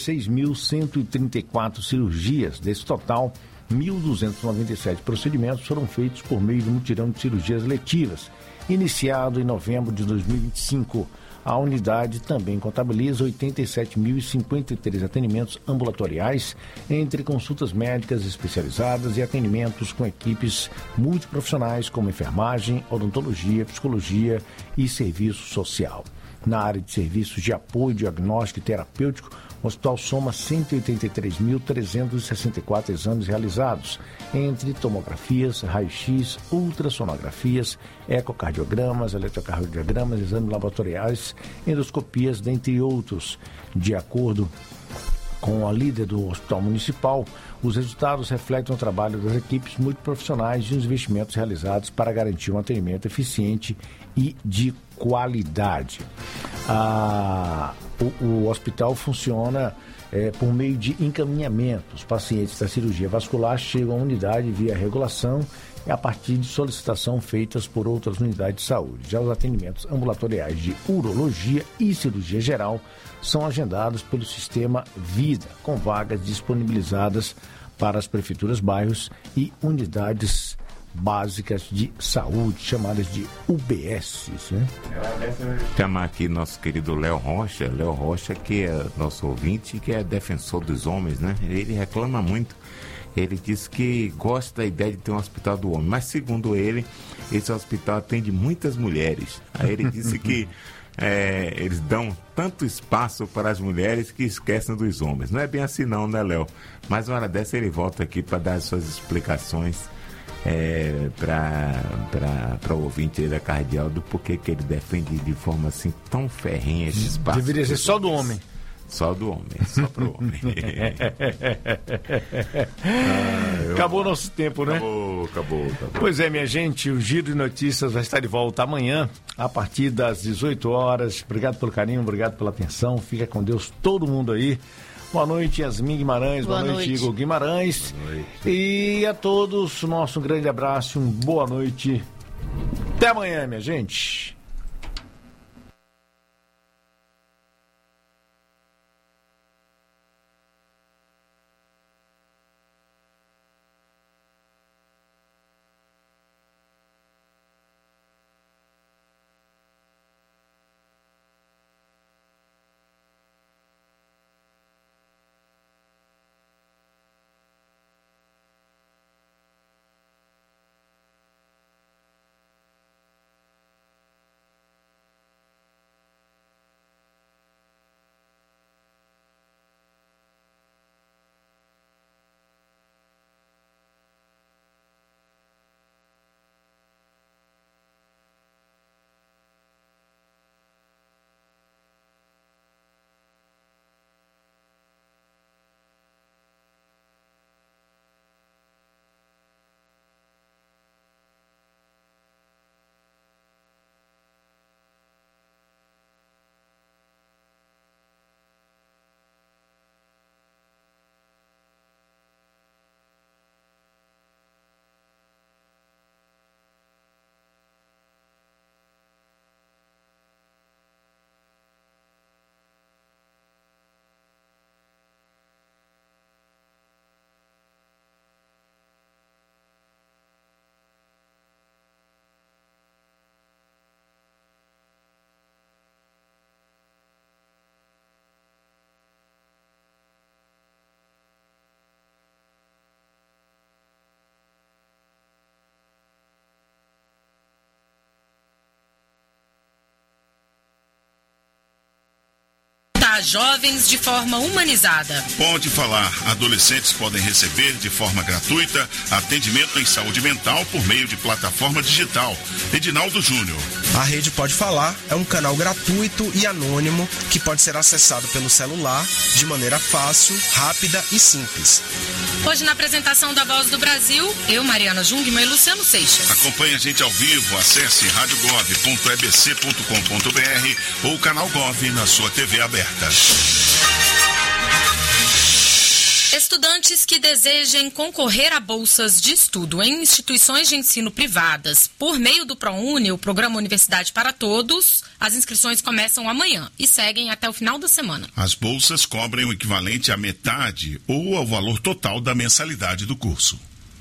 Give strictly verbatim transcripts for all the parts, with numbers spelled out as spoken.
seis mil cento e trinta e quatro cirurgias. Desse total, mil duzentos e noventa e sete procedimentos foram feitos por meio do mutirão de cirurgias letivas, iniciado em novembro de dois mil e vinte e cinco. A unidade também contabiliza oitenta e sete mil e cinquenta e três atendimentos ambulatoriais, entre consultas médicas especializadas e atendimentos com equipes multiprofissionais como enfermagem, odontologia, psicologia e serviço social. Na área de serviços de apoio, diagnóstico e terapêutico, o hospital soma cento e oitenta e três mil trezentos e sessenta e quatro exames realizados, entre tomografias, raio-x, ultrassonografias, ecocardiogramas, eletrocardiogramas, exames laboratoriais, endoscopias, dentre outros. De acordo com a líder do Hospital Municipal, os resultados refletem o trabalho das equipes multiprofissionais e os investimentos realizados para garantir um atendimento eficiente e de qualidade. Ah, o, o hospital funciona é, por meio de encaminhamento. Os pacientes da cirurgia vascular chegam à unidade via regulação e a partir de solicitação feitas por outras unidades de saúde. Já os atendimentos ambulatoriais de urologia e cirurgia geral são agendados pelo sistema Vida, com vagas disponibilizadas para as prefeituras, bairros e unidades básicas de saúde, chamadas de U B S, né? Chamar aqui nosso querido Léo Rocha, Léo Rocha, que é nosso ouvinte, que é defensor dos homens, né? Ele reclama muito. Ele diz que gosta da ideia de ter um hospital do homem, mas segundo ele, esse hospital atende muitas mulheres. Aí ele disse que é, eles dão tanto espaço para as mulheres que esquecem dos homens. Não é bem assim não, né, Léo? Mas uma hora dessa ele volta aqui para dar as suas explicações é, para o ouvinte aí da Cardeal do porquê que ele defende de forma assim tão ferrenha esse espaço. Deveria ser só do homem. Só do homem, só pro homem. ah, acabou o nosso tempo, né? Acabou, acabou, acabou. Pois é, minha gente, o Giro de Notícias vai estar de volta amanhã, a partir das dezoito horas. Obrigado pelo carinho, obrigado pela atenção. Fica com Deus todo mundo aí. Boa noite, Yasmin Guimarães. Boa, boa noite, noite, Igor Guimarães. Boa noite. E a todos, nosso grande abraço, um boa noite. Até amanhã, minha gente. Jovens de forma humanizada. Pode Falar. Adolescentes podem receber de forma gratuita atendimento em saúde mental por meio de plataforma digital. Edinaldo Júnior. A Rede Pode Falar é um canal gratuito e anônimo que pode ser acessado pelo celular de maneira fácil, rápida e simples. Hoje na apresentação da Voz do Brasil, eu, Mariana Jungmann e Luciano Seixas. Acompanhe a gente ao vivo, acesse rádio gov ponto e b c ponto com ponto b r ou canal Gov na sua T V aberta. Estou Estudantes que desejem concorrer a bolsas de estudo em instituições de ensino privadas por meio do ProUni, o Programa Universidade para Todos, as inscrições começam amanhã e seguem até o final da semana. As bolsas cobrem o equivalente à metade ou ao valor total da mensalidade do curso.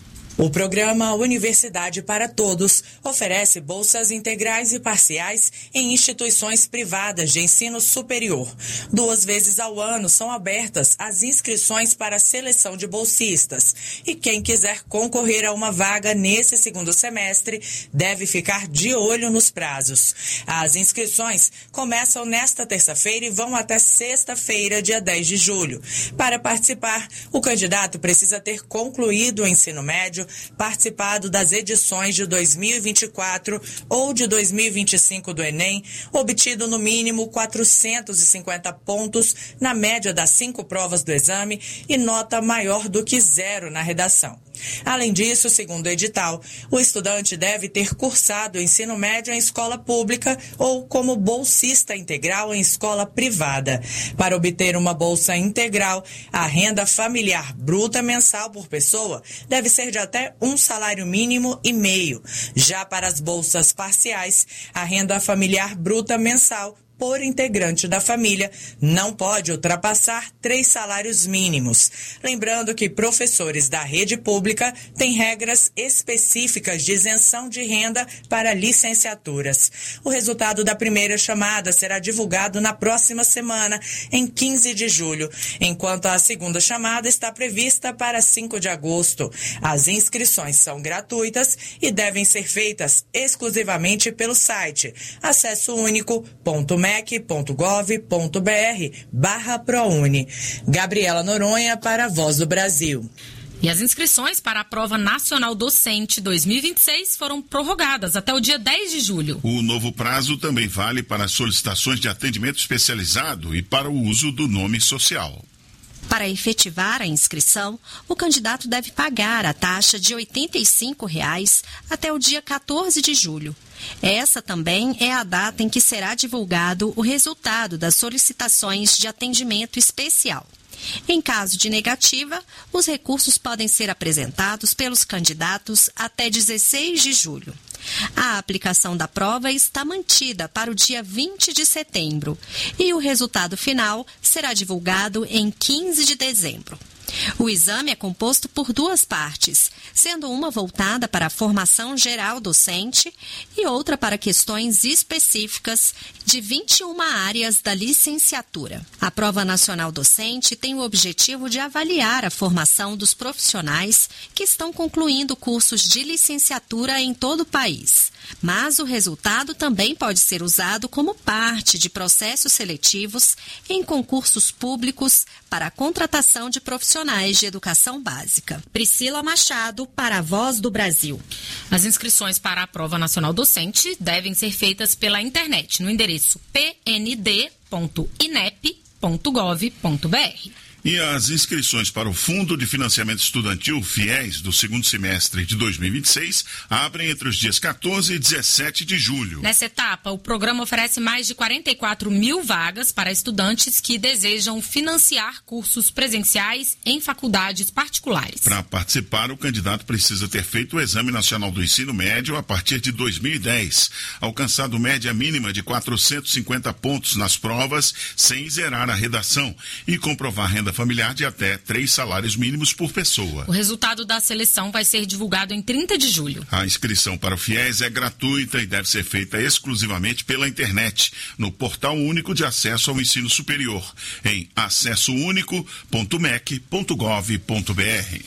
O programa Universidade para Todos oferece bolsas integrais e parciais em instituições privadas de ensino superior. Duas vezes ao ano são abertas as inscrições para a seleção de bolsistas. E quem quiser concorrer a uma vaga nesse segundo semestre deve ficar de olho nos prazos. As inscrições começam nesta terça-feira e vão até sexta-feira, dia dez de julho. Para participar, o candidato precisa ter concluído o ensino médio, participado das edições de dois mil e vinte e quatro ou de dois mil e vinte e cinco do Enem, obtido no mínimo quatrocentos e cinquenta pontos na média das cinco provas do exame e nota maior do que zero na redação. Além disso, segundo o edital, o estudante deve ter cursado o ensino médio em escola pública ou como bolsista integral em escola privada. Para obter uma bolsa integral, a renda familiar bruta mensal por pessoa deve ser de até um salário mínimo e meio. Já para as bolsas parciais, a renda familiar bruta mensal por integrante da família não pode ultrapassar três salários mínimos. Lembrando que professores da rede pública têm regras específicas de isenção de renda para licenciaturas. O resultado da primeira chamada será divulgado na próxima semana, em quinze de julho, enquanto a segunda chamada está prevista para cinco de agosto. As inscrições são gratuitas e devem ser feitas exclusivamente pelo site acesso único ponto mec ponto gov ponto br barra ProUni. Gabriela Noronha para a Voz do Brasil. E as inscrições para a Prova Nacional Docente dois mil e vinte e seis foram prorrogadas até o dia dez de julho. O novo prazo também vale para solicitações de atendimento especializado e para o uso do nome social. Para efetivar a inscrição, o candidato deve pagar a taxa de oitenta e cinco reais até o dia quatorze de julho. Essa também é a data em que será divulgado o resultado das solicitações de atendimento especial. Em caso de negativa, os recursos podem ser apresentados pelos candidatos até dezesseis de julho. A aplicação da prova está mantida para o dia vinte de setembro e o resultado final será divulgado em quinze de dezembro. O exame é composto por duas partes, sendo uma voltada para a formação geral docente e outra para questões específicas de vinte e uma áreas da licenciatura. A Prova Nacional Docente tem o objetivo de avaliar a formação dos profissionais que estão concluindo cursos de licenciatura em todo o país. Mas o resultado também pode ser usado como parte de processos seletivos em concursos públicos para a contratação de profissionais de educação básica. Priscila Machado, para a Voz do Brasil. As inscrições para a Prova Nacional Docente devem ser feitas pela internet no endereço p n d ponto inep ponto gov ponto br. E as inscrições para o Fundo de Financiamento Estudantil FIES do segundo semestre de dois mil e vinte e seis abrem entre os dias quatorze e dezessete de julho. Nessa etapa, o programa oferece mais de quarenta e quatro mil vagas para estudantes que desejam financiar cursos presenciais em faculdades particulares. Para participar, o candidato precisa ter feito o Exame Nacional do Ensino Médio a partir de dois mil e dez, alcançado média mínima de quatrocentos e cinquenta pontos nas provas, sem zerar a redação, e comprovar renda familiar de até três salários mínimos por pessoa. O resultado da seleção vai ser divulgado em trinta de julho. A inscrição para o FIES é gratuita e deve ser feita exclusivamente pela internet, no Portal Único de Acesso ao Ensino Superior, em acesso único ponto mec ponto gov ponto br.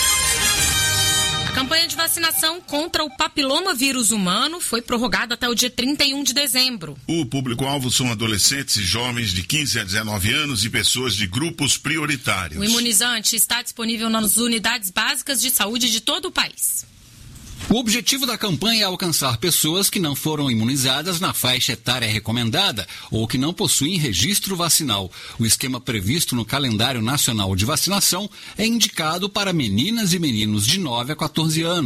A campanha de vacinação contra o papiloma vírus humano foi prorrogada até o dia trinta e um de dezembro. O público-alvo são adolescentes e jovens de quinze a dezenove anos e pessoas de grupos prioritários. O imunizante está disponível nas unidades básicas de saúde de todo o país. O objetivo da campanha é alcançar pessoas que não foram imunizadas na faixa etária recomendada ou que não possuem registro vacinal. O esquema previsto no calendário nacional de vacinação é indicado para meninas e meninos de nove a quatorze anos.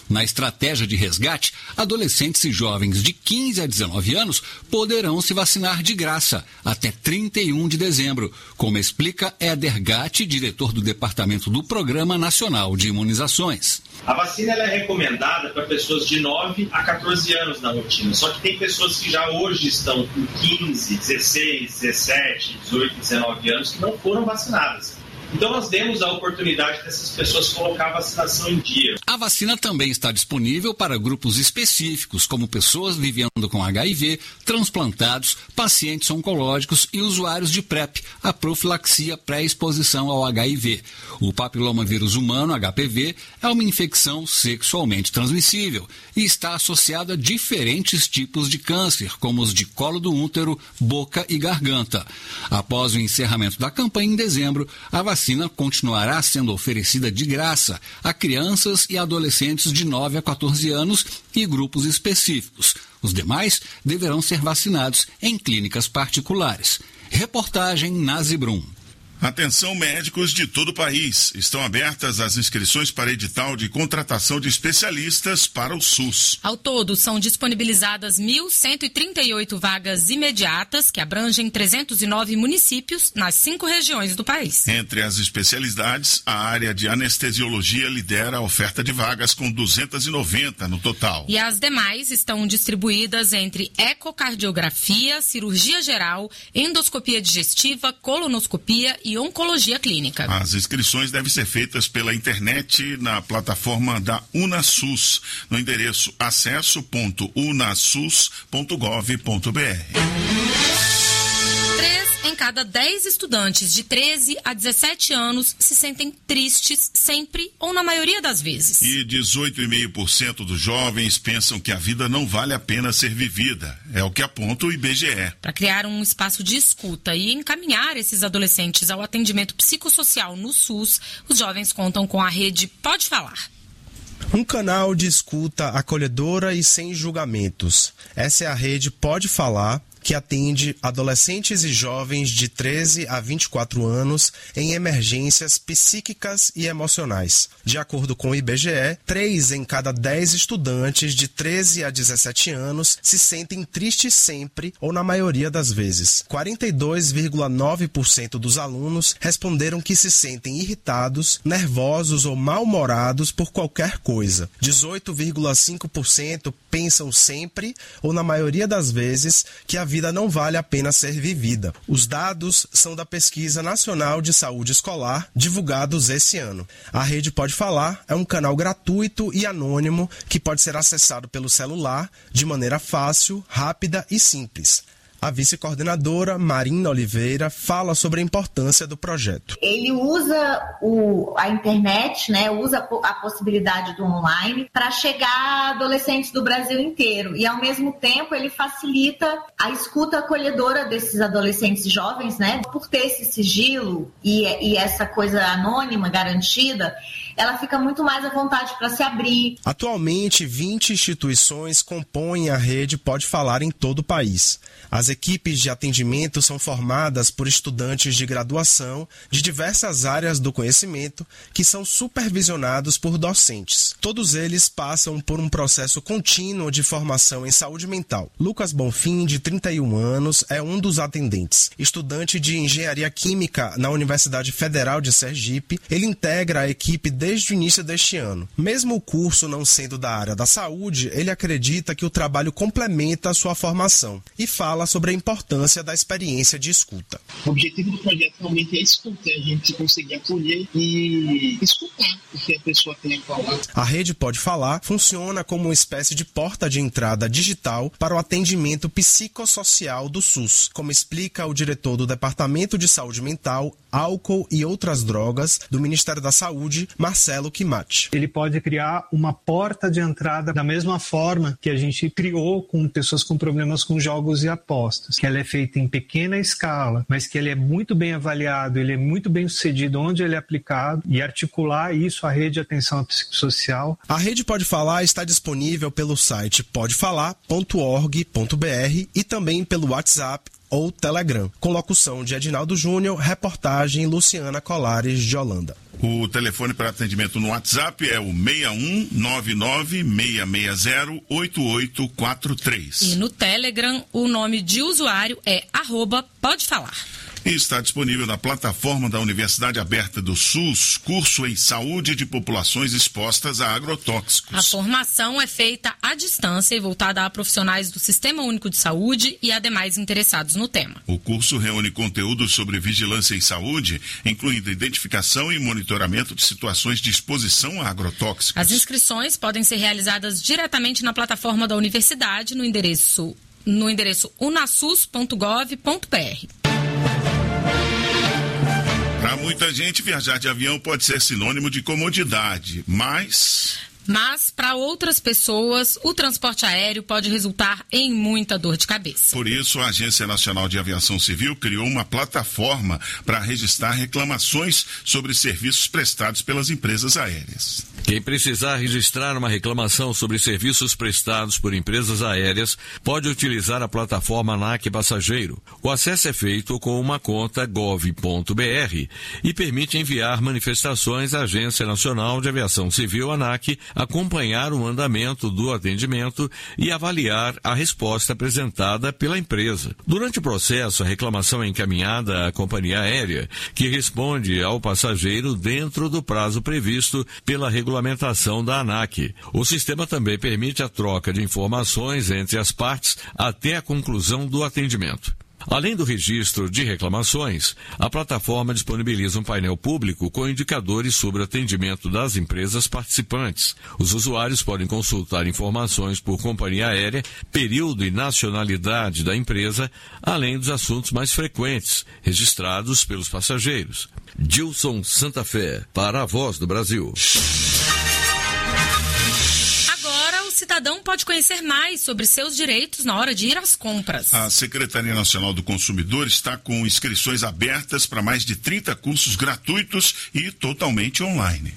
Na estratégia de resgate, adolescentes e jovens de quinze a dezenove anos poderão se vacinar de graça até trinta e um de dezembro, como explica Éder Gatti, diretor do Departamento do Programa Nacional de Imunizações. A vacina ela é recomendada para pessoas de nove a quatorze anos na rotina, só que tem pessoas que já hoje estão com quinze, dezesseis, dezessete, dezoito, dezenove anos que não foram vacinadas. Então nós demos a oportunidade dessas pessoas colocar a vacinação em dia. A vacina também está disponível para grupos específicos, como pessoas vivendo com H I V, transplantados, pacientes oncológicos e usuários de PrEP, a profilaxia pré-exposição ao H I V. O papilomavírus humano, H P V, é uma infecção sexualmente transmissível e está associado a diferentes tipos de câncer, como os de colo do útero, boca e garganta. Após o encerramento da campanha em dezembro, a vacina A vacina continuará sendo oferecida de graça a crianças e adolescentes de nove a quatorze anos e grupos específicos. Os demais deverão ser vacinados em clínicas particulares. Reportagem Nazi Brum. Atenção, médicos de todo o país. Estão abertas as inscrições para edital de contratação de especialistas para o SUS. Ao todo, são disponibilizadas mil cento e trinta e oito vagas imediatas, que abrangem trezentos e nove municípios nas cinco regiões do país. Entre as especialidades, a área de anestesiologia lidera a oferta de vagas, com duzentas e noventa no total. E as demais estão distribuídas entre ecocardiografia, cirurgia geral, endoscopia digestiva, colonoscopia e oncologia clínica. As inscrições devem ser feitas pela internet na plataforma da UnaSUS, no endereço acesso ponto unasus ponto gov ponto br. Em cada dez estudantes de treze a dezessete anos se sentem tristes sempre ou na maioria das vezes. E dezoito vírgula cinco por cento dos jovens pensam que a vida não vale a pena ser vivida. É o que aponta o I B G E. Para criar um espaço de escuta e encaminhar esses adolescentes ao atendimento psicossocial no SUS, os jovens contam com a rede Pode Falar. Um canal de escuta acolhedora e sem julgamentos. Essa é a rede Pode Falar, que atende adolescentes e jovens de treze a vinte e quatro anos em emergências psíquicas e emocionais. De acordo com o I B G E, três em cada dez estudantes de treze a dezessete anos se sentem tristes sempre ou na maioria das vezes. quarenta e dois vírgula nove por cento dos alunos responderam que se sentem irritados, nervosos ou mal-humorados por qualquer coisa. dezoito vírgula cinco por cento pensam sempre ou na maioria das vezes que a vida não vale a pena ser vivida. Os dados são da Pesquisa Nacional de Saúde Escolar, divulgados esse ano. A Rede Pode Falar é um canal gratuito e anônimo que pode ser acessado pelo celular de maneira fácil, rápida e simples. A vice-coordenadora Marina Oliveira fala sobre a importância do projeto. Ele usa o, a internet, né, usa a possibilidade do online para chegar a adolescentes do Brasil inteiro. E, ao mesmo tempo, ele facilita a escuta acolhedora desses adolescentes jovens, né? Por ter esse sigilo e, e essa coisa anônima, garantida, ela fica muito mais à vontade para se abrir. Atualmente, vinte instituições compõem a rede Pode Falar em todo o país. As equipes de atendimento são formadas por estudantes de graduação de diversas áreas do conhecimento que são supervisionados por docentes. Todos eles passam por um processo contínuo de formação em saúde mental. Lucas Bonfim, de trinta e um anos, é um dos atendentes. Estudante de engenharia química na Universidade Federal de Sergipe, ele integra a equipe desde o início deste ano. Mesmo o curso não sendo da área da saúde, ele acredita que o trabalho complementa a sua formação e fala sobre a importância da experiência de escuta. O objetivo do projeto realmente é escutar, a gente conseguir acolher e escutar o que a pessoa tem a falar. A Rede Pode Falar funciona como uma espécie de porta de entrada digital para o atendimento psicossocial do SUS, como explica o diretor do Departamento de Saúde Mental, Álcool e Outras Drogas do Ministério da Saúde, Marcelo Quimati. Ele pode criar uma porta de entrada da mesma forma que a gente criou com pessoas com problemas com jogos e apostas, que ela é feita em pequena escala, mas que ele é muito bem avaliado, ele é muito bem sucedido onde ele é aplicado, e articular isso à rede de atenção psicossocial. A Rede Pode Falar está disponível pelo site pode falar ponto org ponto br e também pelo WhatsApp ou Telegram. Com locução de Edinaldo Júnior, reportagem Luciana Colares de Holanda. O telefone para atendimento no WhatsApp é o seis um nove nove seis seis zero oito oito quatro três. E no Telegram, o nome de usuário é arroba pode falar. E está disponível na plataforma da Universidade Aberta do SUS, curso em saúde de populações expostas a agrotóxicos. A formação é feita à distância e voltada a profissionais do Sistema Único de Saúde e a demais interessados no tema. O curso reúne conteúdos sobre vigilância em saúde, incluindo identificação e monitoramento de situações de exposição a agrotóxicos. As inscrições podem ser realizadas diretamente na plataforma da universidade no endereço, no endereço unasus ponto gov ponto br. Para muita gente, viajar de avião pode ser sinônimo de comodidade, mas... Mas, para outras pessoas, o transporte aéreo pode resultar em muita dor de cabeça. Por isso, a Agência Nacional de Aviação Civil criou uma plataforma para registrar reclamações sobre serviços prestados pelas empresas aéreas. Quem precisar registrar uma reclamação sobre serviços prestados por empresas aéreas pode utilizar a plataforma ANAC Passageiro. O acesso é feito com uma conta gov ponto br e permite enviar manifestações à Agência Nacional de Aviação Civil, ANAC, acompanhar o andamento do atendimento e avaliar a resposta apresentada pela empresa. Durante o processo, a reclamação é encaminhada à companhia aérea, que responde ao passageiro dentro do prazo previsto pela regulamentação da ANAC. O sistema também permite a troca de informações entre as partes até a conclusão do atendimento. Além do registro de reclamações, a plataforma disponibiliza um painel público com indicadores sobre o atendimento das empresas participantes. Os usuários podem consultar informações por companhia aérea, período e nacionalidade da empresa, além dos assuntos mais frequentes, registrados pelos passageiros. Dilson Santa Fé, para a Voz do Brasil. O cidadão pode conhecer mais sobre seus direitos na hora de ir às compras. A Secretaria Nacional do Consumidor está com inscrições abertas para mais de trinta cursos gratuitos e totalmente online.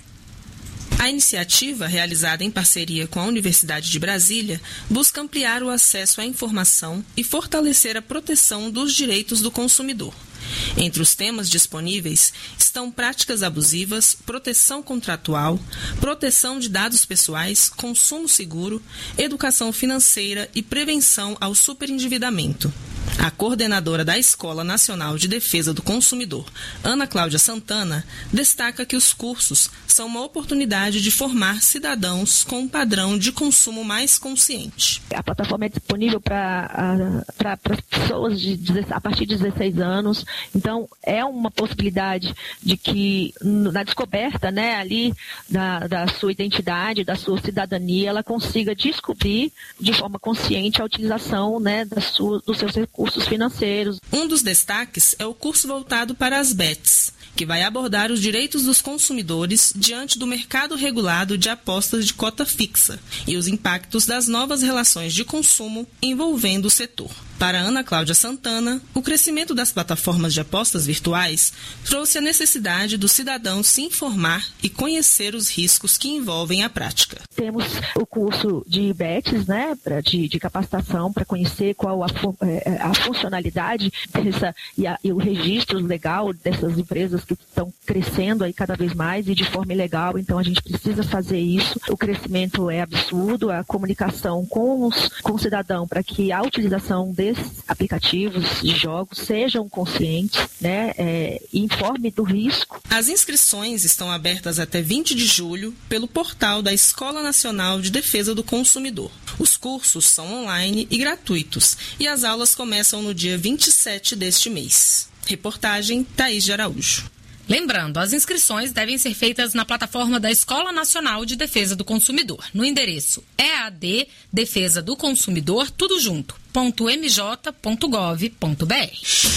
A iniciativa, realizada em parceria com a Universidade de Brasília, busca ampliar o acesso à informação e fortalecer a proteção dos direitos do consumidor. Entre os temas disponíveis estão práticas abusivas, proteção contratual, proteção de dados pessoais, consumo seguro, educação financeira e prevenção ao superendividamento. A coordenadora da Escola Nacional de Defesa do Consumidor, Ana Cláudia Santana, destaca que os cursos são uma oportunidade de formar cidadãos com um padrão de consumo mais consciente. A plataforma é disponível para pessoas de, a partir de dezesseis anos, então é uma possibilidade de que na descoberta, né, ali da, da sua identidade, da sua cidadania, ela consiga descobrir de forma consciente a utilização, né, da sua, dos seus recursos financeiros. Um dos destaques é o curso voltado para as B E Ts, que vai abordar os direitos dos consumidores diante do mercado regulado de apostas de cota fixa e os impactos das novas relações de consumo envolvendo o setor. Para Ana Cláudia Santana, o crescimento das plataformas de apostas virtuais trouxe a necessidade do cidadão se informar e conhecer os riscos que envolvem a prática. Temos o curso de B E Ts, né, pra, de, de capacitação para conhecer qual a, a funcionalidade dessa, e, a, e o registro legal dessas empresas que estão crescendo aí cada vez mais e de forma ilegal, então a gente precisa fazer isso. O crescimento é absurdo, a comunicação com, os, com o cidadão para que a utilização desses aplicativos de jogos sejam conscientes, né, é, e informe do risco. As inscrições estão abertas até vinte de julho pelo portal da Escola Nacional de Defesa do Consumidor. Os cursos são online e gratuitos e as aulas começam no dia vinte e sete deste mês. Reportagem Thaís de Araújo. Lembrando, as inscrições devem ser feitas na plataforma da Escola Nacional de Defesa do Consumidor, no endereço E A D Defesa do Consumidor, tudo junto, ponto m j ponto gov ponto b r.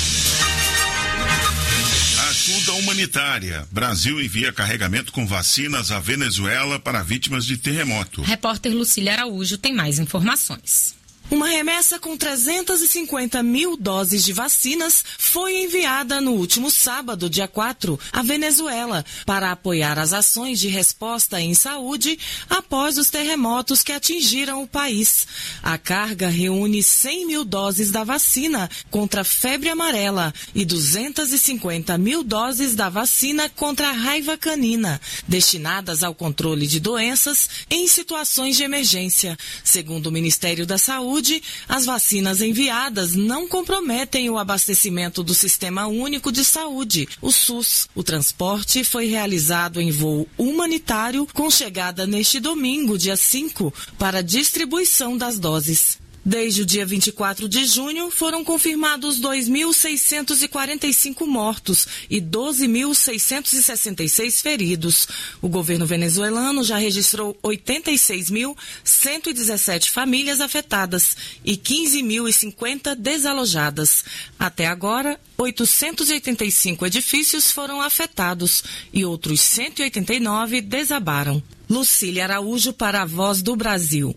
Ajuda humanitária. Brasil envia carregamento com vacinas à Venezuela para vítimas de terremoto. Repórter Lucília Araújo tem mais informações. Uma remessa com trezentas e cinquenta mil doses de vacinas foi enviada no último sábado, dia quatro, à Venezuela, para apoiar as ações de resposta em saúde após os terremotos que atingiram o país. A carga reúne cem mil doses da vacina contra a febre amarela e duzentas e cinquenta mil doses da vacina contra a raiva canina, destinadas ao controle de doenças em situações de emergência. Segundo o Ministério da Saúde, as vacinas enviadas não comprometem o abastecimento do Sistema Único de Saúde, o SUS. O transporte foi realizado em voo humanitário com chegada neste domingo, dia cinco, para distribuição das doses. Desde o dia vinte e quatro de junho, foram confirmados dois mil seiscentos e quarenta e cinco mortos e doze mil seiscentos e sessenta e seis feridos. O governo venezuelano já registrou oitenta e seis mil cento e dezessete famílias afetadas e quinze mil e cinquenta desalojadas. Até agora, oitocentos e oitenta e cinco edifícios foram afetados e outros cento e oitenta e nove desabaram. Lucília Araújo para a Voz do Brasil.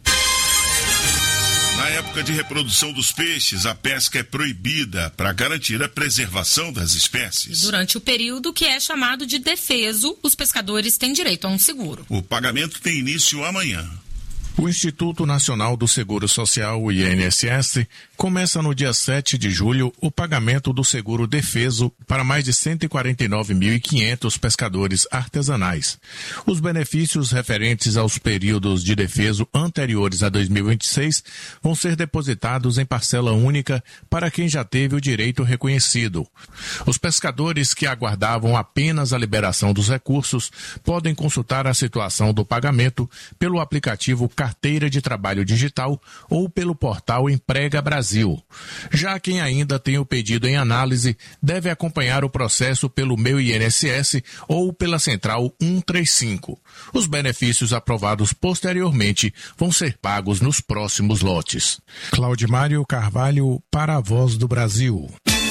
Na época de reprodução dos peixes, a pesca é proibida para garantir a preservação das espécies. Durante o período que é chamado de defeso, os pescadores têm direito a um seguro. O pagamento tem início amanhã. O Instituto Nacional do Seguro Social, o I N S S, começa no dia sete de julho o pagamento do seguro defeso para mais de cento e quarenta e nove mil e quinhentos pescadores artesanais. Os benefícios referentes aos períodos de defeso anteriores a dois mil e vinte e seis vão ser depositados em parcela única para quem já teve o direito reconhecido. Os pescadores que aguardavam apenas a liberação dos recursos podem consultar a situação do pagamento pelo aplicativo Carteira de Trabalho Digital ou pelo portal Emprega Brasil. Já quem ainda tem o pedido em análise deve acompanhar o processo pelo Meu I N S S ou pela Central cento e trinta e cinco. Os benefícios aprovados posteriormente vão ser pagos nos próximos lotes. Claudimário Carvalho para a Voz do Brasil.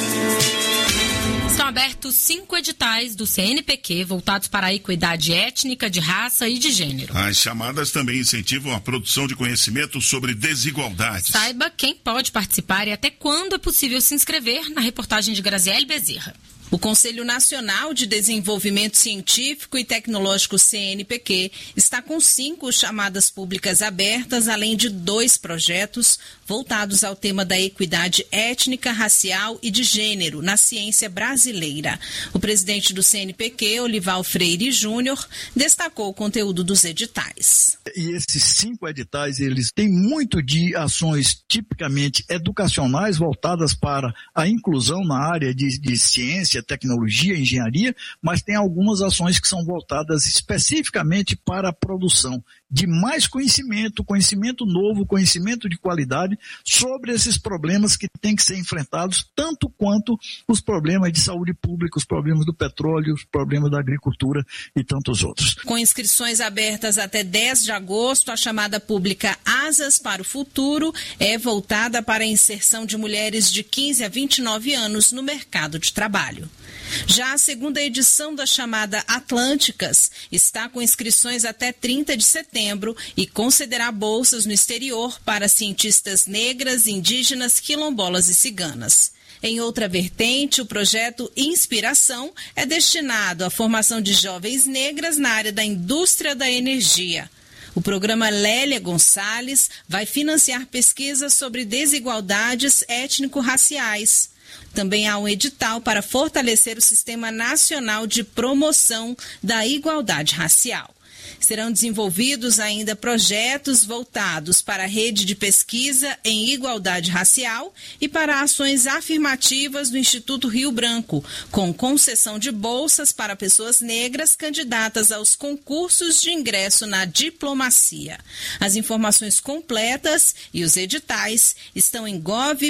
Estão abertos cinco editais do C N P Q voltados para a equidade étnica, de raça e de gênero. As chamadas também incentivam a produção de conhecimento sobre desigualdades. Saiba quem pode participar e até quando é possível se inscrever na reportagem de Graziele Bezerra. O Conselho Nacional de Desenvolvimento Científico e Tecnológico, C N P Q, está com cinco chamadas públicas abertas, além de dois projetos voltados ao tema da equidade étnica, racial e de gênero na ciência brasileira. O presidente do C N P Q, Olival Freire Júnior, destacou o conteúdo dos editais. E esses cinco editais, eles têm muito de ações tipicamente educacionais voltadas para a inclusão na área de, de ciência, tecnologia, engenharia, mas tem algumas ações que são voltadas especificamente para a produção de mais conhecimento, conhecimento novo, conhecimento de qualidade sobre esses problemas que têm que ser enfrentados, tanto quanto os problemas de saúde pública, os problemas do petróleo, os problemas da agricultura e tantos outros. Com inscrições abertas até dez de agosto, a chamada pública Asas para o Futuro é voltada para a inserção de mulheres de quinze a vinte e nove anos no mercado de trabalho. Já a segunda edição da chamada Atlânticas está com inscrições até trinta de setembro e concederá bolsas no exterior para cientistas negras, indígenas, quilombolas e ciganas. Em outra vertente, o projeto Inspiração é destinado à formação de jovens negras na área da indústria da energia. O programa Lélia Gonçalves vai financiar pesquisas sobre desigualdades étnico-raciais. Também há um edital para fortalecer o Sistema Nacional de Promoção da Igualdade Racial. Serão desenvolvidos ainda projetos voltados para a rede de pesquisa em igualdade racial e para ações afirmativas do Instituto Rio Branco, com concessão de bolsas para pessoas negras candidatas aos concursos de ingresso na diplomacia. As informações completas e os editais estão em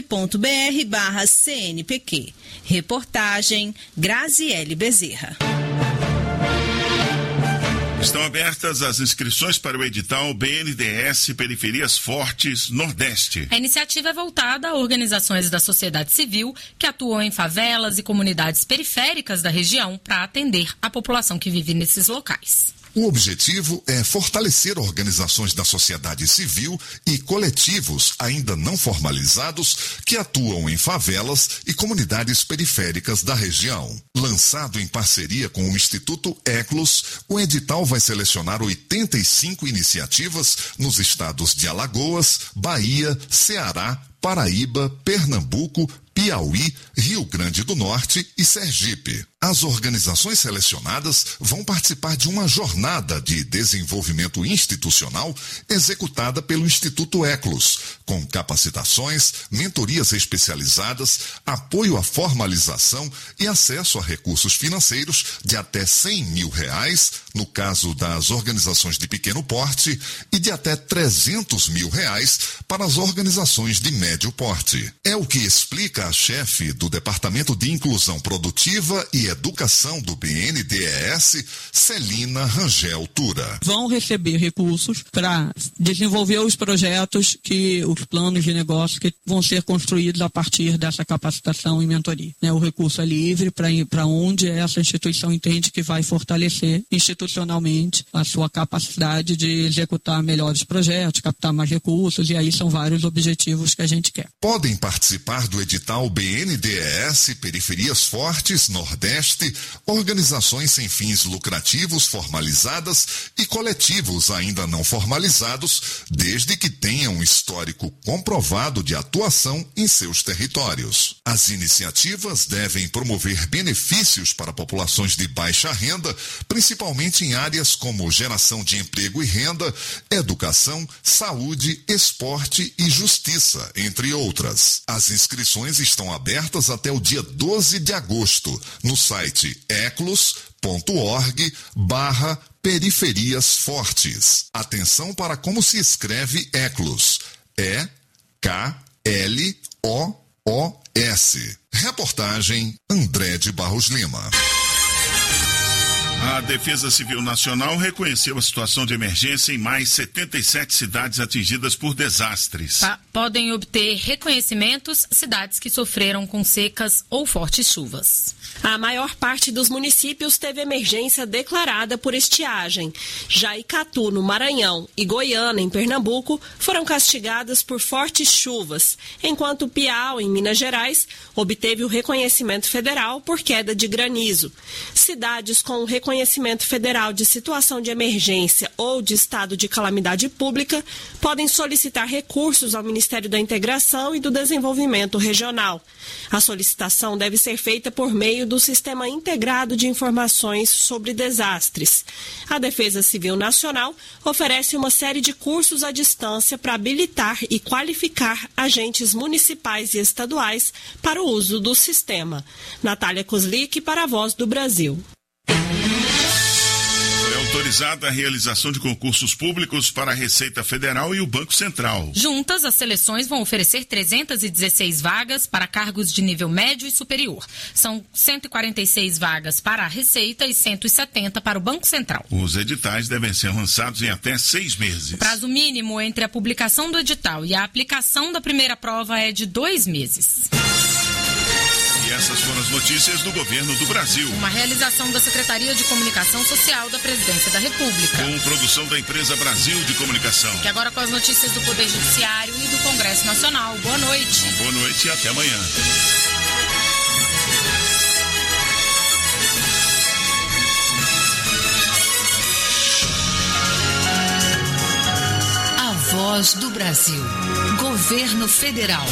gov.br barra CNPq. Reportagem Graziele Bezerra. Estão abertas as inscrições para o edital B N D E S Periferias Fortes Nordeste. A iniciativa é voltada a organizações da sociedade civil que atuam em favelas e comunidades periféricas da região para atender a população que vive nesses locais. O objetivo é fortalecer organizações da sociedade civil e coletivos ainda não formalizados que atuam em favelas e comunidades periféricas da região. Lançado em parceria com o Instituto Eclos, o edital vai selecionar oitenta e cinco iniciativas nos estados de Alagoas, Bahia, Ceará, Paraíba, Pernambuco, Piauí, Rio Grande do Norte e Sergipe. As organizações selecionadas vão participar de uma jornada de desenvolvimento institucional executada pelo Instituto Eclos, com capacitações, mentorias especializadas, apoio à formalização e acesso a recursos financeiros de até cem mil reais, no caso das organizações de pequeno porte, e de até trezentos mil reais para as organizações de médio porte. É o que explica a chefe do Departamento de Inclusão Produtiva e Educação do B N D E S, Celina Rangel Tura. Vão receber recursos para desenvolver os projetos, que os planos de negócio que vão ser construídos a partir dessa capacitação e mentoria. Né? O recurso é livre para onde essa instituição entende que vai fortalecer institucionalmente a sua capacidade de executar melhores projetos, captar mais recursos, e aí são vários objetivos que a gente quer. Podem participar do edital B N D E S Periferias Fortes Nordeste, organizações sem fins lucrativos formalizadas e coletivos ainda não formalizados, desde que tenham um histórico comprovado de atuação em seus territórios. As iniciativas devem promover benefícios para populações de baixa renda, principalmente em áreas como geração de emprego e renda, educação, saúde, esporte e justiça, entre outras. As inscrições estão abertas até o dia doze de agosto, no site eclos.org barra periferias fortes. Atenção para como se escreve Eclos. E K L O O S. Reportagem André de Barros Lima. A Defesa Civil Nacional reconheceu a situação de emergência em mais setenta e sete cidades atingidas por desastres. Pa- podem obter reconhecimentos cidades que sofreram com secas ou fortes chuvas. A maior parte dos municípios teve emergência declarada por estiagem. Já Icatu, no Maranhão, e Goiânia, em Pernambuco, foram castigadas por fortes chuvas, enquanto Piau, em Minas Gerais, obteve o reconhecimento federal por queda de granizo. Cidades com o reconhecimento federal de situação de emergência ou de estado de calamidade pública podem solicitar recursos ao Ministério da Integração e do Desenvolvimento Regional. A solicitação deve ser feita por meio do Sistema Integrado de Informações sobre Desastres. A Defesa Civil Nacional oferece uma série de cursos à distância para habilitar e qualificar agentes municipais e estaduais para o uso do sistema. Natália Kozlik, para a Voz do Brasil. Autorizada a realização de concursos públicos para a Receita Federal e o Banco Central. Juntas, as seleções vão oferecer trezentas e dezesseis vagas para cargos de nível médio e superior. São cento e quarenta e seis vagas para a Receita e cento e setenta para o Banco Central. Os editais devem ser lançados em até seis meses. O prazo mínimo entre a publicação do edital e a aplicação da primeira prova é de dois meses. E essas foram as notícias do Governo do Brasil. Uma realização da Secretaria de Comunicação Social da Presidência da República. Com produção da empresa Brasil de Comunicação. Que agora com as notícias do Poder Judiciário e do Congresso Nacional. Boa noite. Boa noite e até amanhã. A Voz do Brasil. Governo Federal.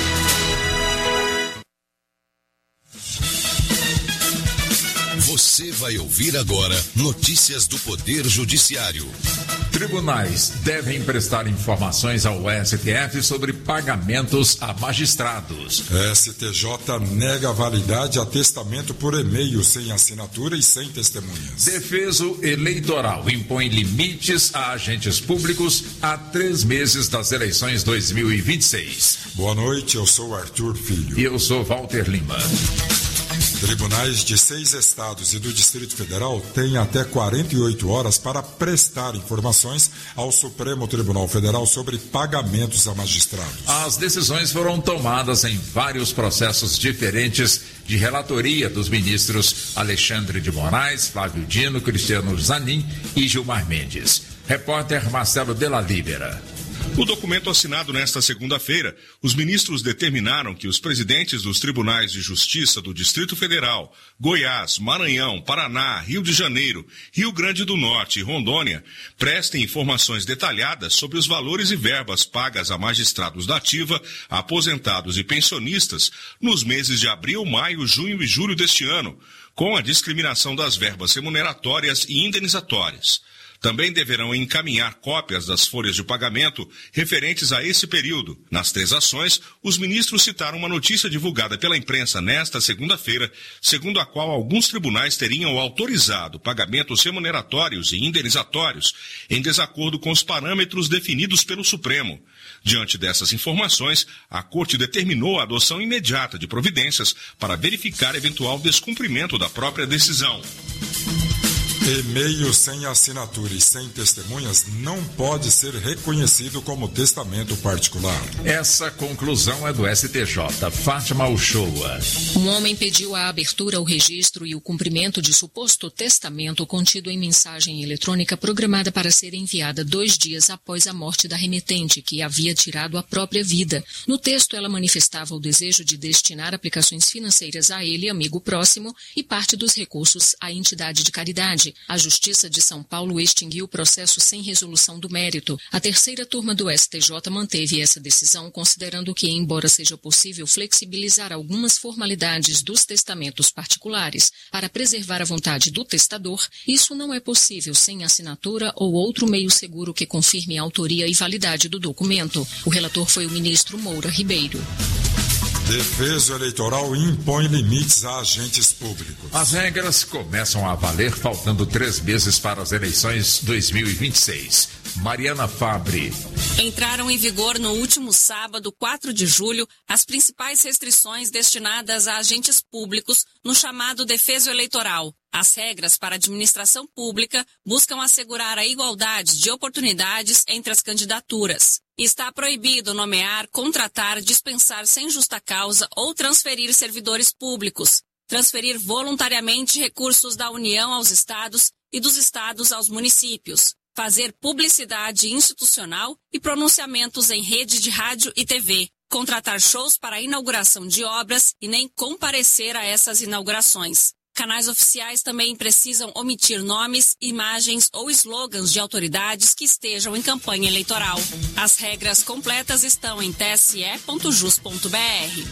Você vai ouvir agora notícias do Poder Judiciário. Tribunais devem prestar informações ao S T F sobre pagamentos a magistrados. S T J nega validade a testamento por e-mail sem assinatura e sem testemunhas. Defeso Eleitoral impõe limites a agentes públicos a três meses das eleições dois mil e vinte e seis. Boa noite, eu sou Arthur Filho. E eu sou Walter Lima. Tribunais de seis estados e do Distrito Federal têm até quarenta e oito horas para prestar informações ao Supremo Tribunal Federal sobre pagamentos a magistrados. As decisões foram tomadas em vários processos diferentes de relatoria dos ministros Alexandre de Moraes, Flávio Dino, Cristiano Zanin e Gilmar Mendes. Repórter Marcelo Della Libera. No documento assinado nesta segunda-feira, os ministros determinaram que os presidentes dos tribunais de justiça do Distrito Federal, Goiás, Maranhão, Paraná, Rio de Janeiro, Rio Grande do Norte e Rondônia prestem informações detalhadas sobre os valores e verbas pagas a magistrados da ativa, aposentados e pensionistas nos meses de abril, maio, junho e julho deste ano, com a discriminação das verbas remuneratórias e indenizatórias. Também deverão encaminhar cópias das folhas de pagamento referentes a esse período. Nas três ações, os ministros citaram uma notícia divulgada pela imprensa nesta segunda-feira, segundo a qual alguns tribunais teriam autorizado pagamentos remuneratórios e indenizatórios em desacordo com os parâmetros definidos pelo Supremo. Diante dessas informações, a Corte determinou a adoção imediata de providências para verificar eventual descumprimento da própria decisão. E-mail sem assinatura e sem testemunhas não pode ser reconhecido como testamento particular. Essa conclusão é do S T J. Fátima Uchoa. Um homem pediu a abertura ao registro e o cumprimento de suposto testamento contido em mensagem eletrônica programada para ser enviada dois dias após a morte da remetente, que havia tirado a própria vida. No texto, ela manifestava o desejo de destinar aplicações financeiras a ele, amigo próximo, e parte dos recursos à entidade de caridade. A Justiça de São Paulo extinguiu o processo sem resolução do mérito. A terceira turma do S T J manteve essa decisão, considerando que, embora seja possível flexibilizar algumas formalidades dos testamentos particulares para preservar a vontade do testador, isso não é possível sem assinatura ou outro meio seguro que confirme a autoria e validade do documento. O relator foi o ministro Moura Ribeiro. Defesa Eleitoral impõe limites a agentes públicos. As regras começam a valer faltando três meses para as eleições dois mil e vinte e seis. Mariana Fabre. Entraram em vigor no último sábado, quatro de julho, as principais restrições destinadas a agentes públicos no chamado Defesa Eleitoral. As regras para a administração pública buscam assegurar a igualdade de oportunidades entre as candidaturas. Está proibido nomear, contratar, dispensar sem justa causa ou transferir servidores públicos, transferir voluntariamente recursos da União aos estados e dos estados aos municípios, fazer publicidade institucional e pronunciamentos em rede de rádio e T V, contratar shows para a inauguração de obras e nem comparecer a essas inaugurações. Canais oficiais também precisam omitir nomes, imagens ou slogans de autoridades que estejam em campanha eleitoral. As regras completas estão em t s e ponto jus ponto b r.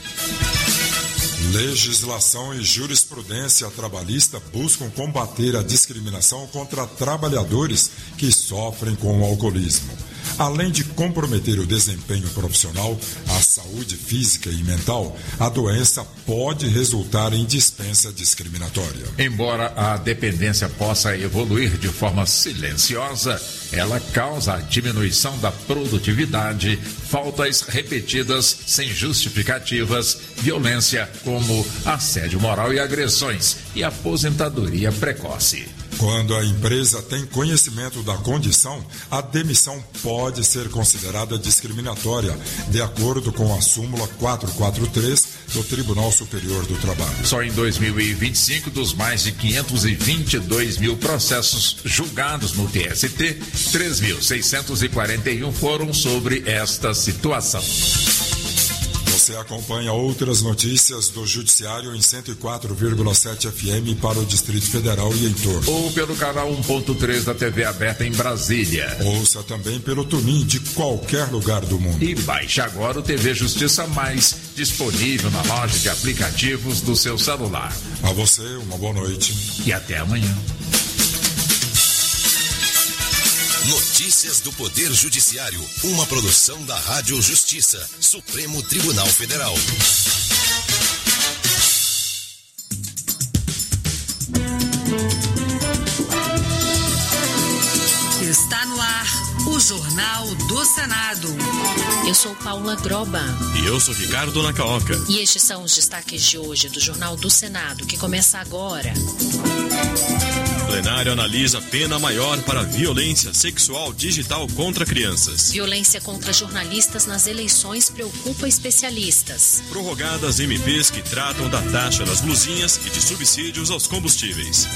Legislação e jurisprudência trabalhista buscam combater a discriminação contra trabalhadores que sofrem com o alcoolismo. Além de comprometer o desempenho profissional, a saúde física e mental, a doença pode resultar em dispensa discriminatória. Embora a dependência possa evoluir de forma silenciosa, ela causa a diminuição da produtividade, faltas repetidas sem justificativas, violência como assédio moral e agressões e aposentadoria precoce. Quando a empresa tem conhecimento da condição, a demissão pode ser considerada discriminatória, de acordo com a súmula quatrocentos e quarenta e três do Tribunal Superior do Trabalho. Só em dois mil e vinte e cinco, dos mais de quinhentos e vinte e dois mil processos julgados no T S T, três mil seiscentos e quarenta e um foram sobre esta situação. Você acompanha outras notícias do Judiciário em cento e quatro vírgula sete F M para o Distrito Federal e em torno. Ou pelo canal um ponto três da T V aberta em Brasília. Ouça também pelo Tunin de qualquer lugar do mundo. E baixe agora o T V Justiça Mais, disponível na loja de aplicativos do seu celular. A você, uma boa noite. E até amanhã. Notícias do Poder Judiciário, uma produção da Rádio Justiça, Supremo Tribunal Federal. Está no ar o Jornal Jornal do Senado. Eu sou Paula Groba. E eu sou Ricardo Nacaoca. E estes são os destaques de hoje do Jornal do Senado, que começa agora. Plenário analisa pena maior para violência sexual digital contra crianças. Violência contra jornalistas nas eleições preocupa especialistas. Prorrogadas M Ps que tratam da taxa das blusinhas e de subsídios aos combustíveis.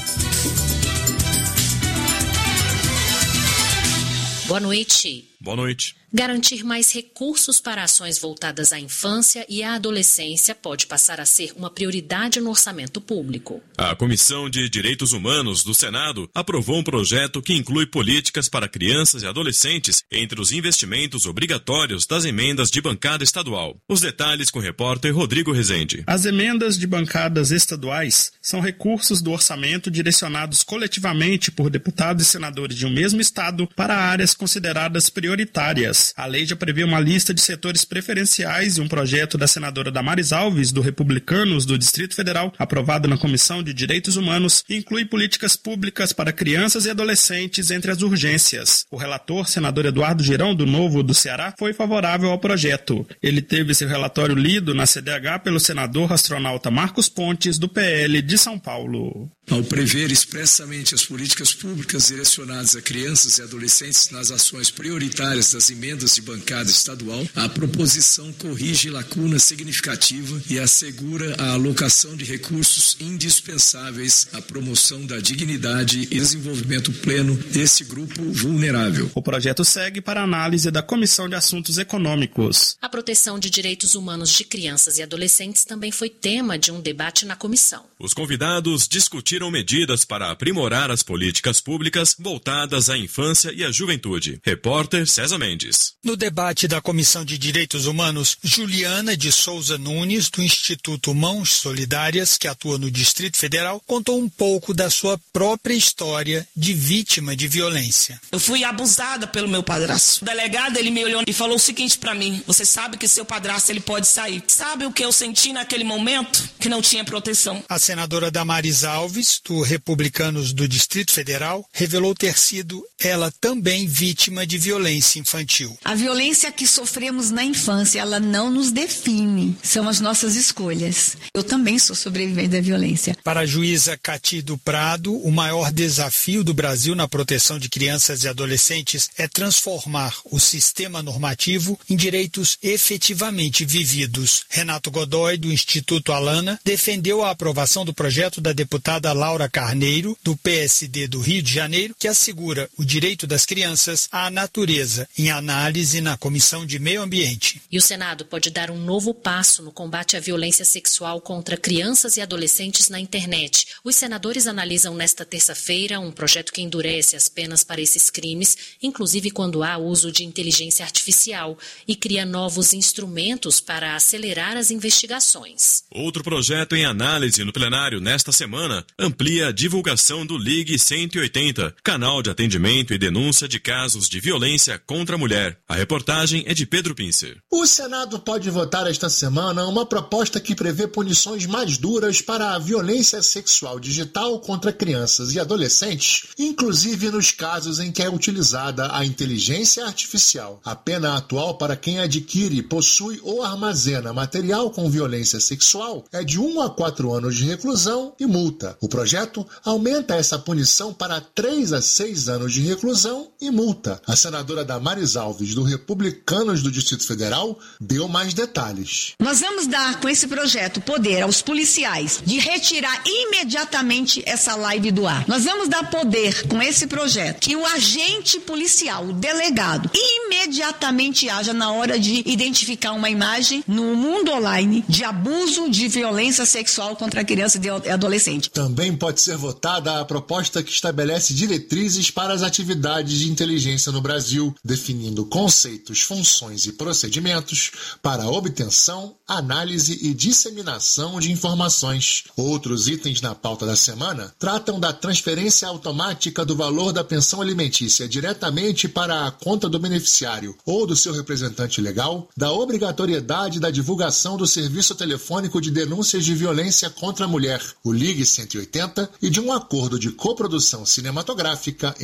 Boa noite. Boa noite. Garantir mais recursos para ações voltadas à infância e à adolescência pode passar a ser uma prioridade no orçamento público. A Comissão de Direitos Humanos do Senado aprovou um projeto que inclui políticas para crianças e adolescentes entre os investimentos obrigatórios das emendas de bancada estadual. Os detalhes com o repórter Rodrigo Rezende. As emendas de bancadas estaduais são recursos do orçamento direcionados coletivamente por deputados e senadores de um mesmo estado para áreas consideradas prioritárias. A lei já prevê uma lista de setores preferenciais e um projeto da senadora Damares Alves, do Republicanos do Distrito Federal, aprovado na Comissão de Direitos Humanos, inclui políticas públicas para crianças e adolescentes entre as urgências. O relator, senador Eduardo Girão, do Novo do Ceará, foi favorável ao projeto. Ele teve seu relatório lido na C D H pelo senador astronauta Marcos Pontes, do P L de São Paulo. Ao prever expressamente as políticas públicas direcionadas a crianças e adolescentes nas ações prioritárias das emendas de bancada estadual, a proposição corrige lacuna significativa e assegura a alocação de recursos indispensáveis à promoção da dignidade e desenvolvimento pleno desse grupo vulnerável. O projeto segue para análise da Comissão de Assuntos Econômicos. A proteção de direitos humanos de crianças e adolescentes também foi tema de um debate na comissão. Os convidados discutiram medidas para aprimorar as políticas públicas voltadas à infância e à juventude. Repórter César Mendes. No debate da Comissão de Direitos Humanos, Juliana de Souza Nunes, do Instituto Mãos Solidárias, que atua no Distrito Federal, contou um pouco da sua própria história de vítima de violência. Eu fui abusada pelo meu padrasto. O delegado, ele me olhou e falou o seguinte para mim: você sabe que seu padrasto ele pode sair. Sabe o que eu senti naquele momento? Que não tinha proteção. A senadora Damares Alves, do Republicanos do Distrito Federal, revelou ter sido ela também vítima de violência infantil. A violência que sofremos na infância, ela não nos define, são as nossas escolhas. Eu também sou sobrevivente da violência. Para a juíza Cati do Prado, o maior desafio do Brasil na proteção de crianças e adolescentes é transformar o sistema normativo em direitos efetivamente vividos. Renato Godoy, do Instituto Alana, defendeu a aprovação do projeto da deputada Laura Carneiro, do P S D do Rio de Janeiro, que assegura o direito das crianças à natureza, em análise na Comissão de Meio Ambiente. E o Senado pode dar um novo passo no combate à violência sexual contra crianças e adolescentes na internet. Os senadores analisam nesta terça-feira um projeto que endurece as penas para esses crimes, inclusive quando há uso de inteligência artificial, e cria novos instrumentos para acelerar as investigações. Outro projeto em análise no plenário nesta semana amplia a divulgação do Ligue cento e oitenta, canal de atendimento e denúncia de casos de violência contra a mulher. A reportagem é de Pedro Pincer. O Senado pode votar esta semana uma proposta que prevê punições mais duras para a violência sexual digital contra crianças e adolescentes, inclusive nos casos em que é utilizada a inteligência artificial. A pena atual para quem adquire, possui ou armazena material com violência sexual é de um a quatro anos de reclusão e multa. O projeto aumenta essa punição para três a seis anos de reclusão e multa. A senadora Damares Alves, do Republicanos do Distrito Federal, deu mais detalhes. Nós vamos dar com esse projeto poder aos policiais de retirar imediatamente essa live do ar. Nós vamos dar poder com esse projeto que o agente policial, o delegado, imediatamente haja na hora de identificar uma imagem no mundo online de abuso de violência sexual contra criança e adolescente. Também pode ser votada a proposta que estabelece diretrizes para as atividades de inteligência no Brasil, definindo conceitos, funções e procedimentos para a obtenção, análise e disseminação de informações. Outros itens na pauta da semana tratam da transferência automática do valor da pensão alimentícia diretamente para a conta do beneficiário ou do seu representante legal, da obrigatoriedade da divulgação do serviço telefônico de denúncias de violência contra a mulher, o Ligue cento e oitenta, e de um acordo de coprodução cinematográfica entre Brasil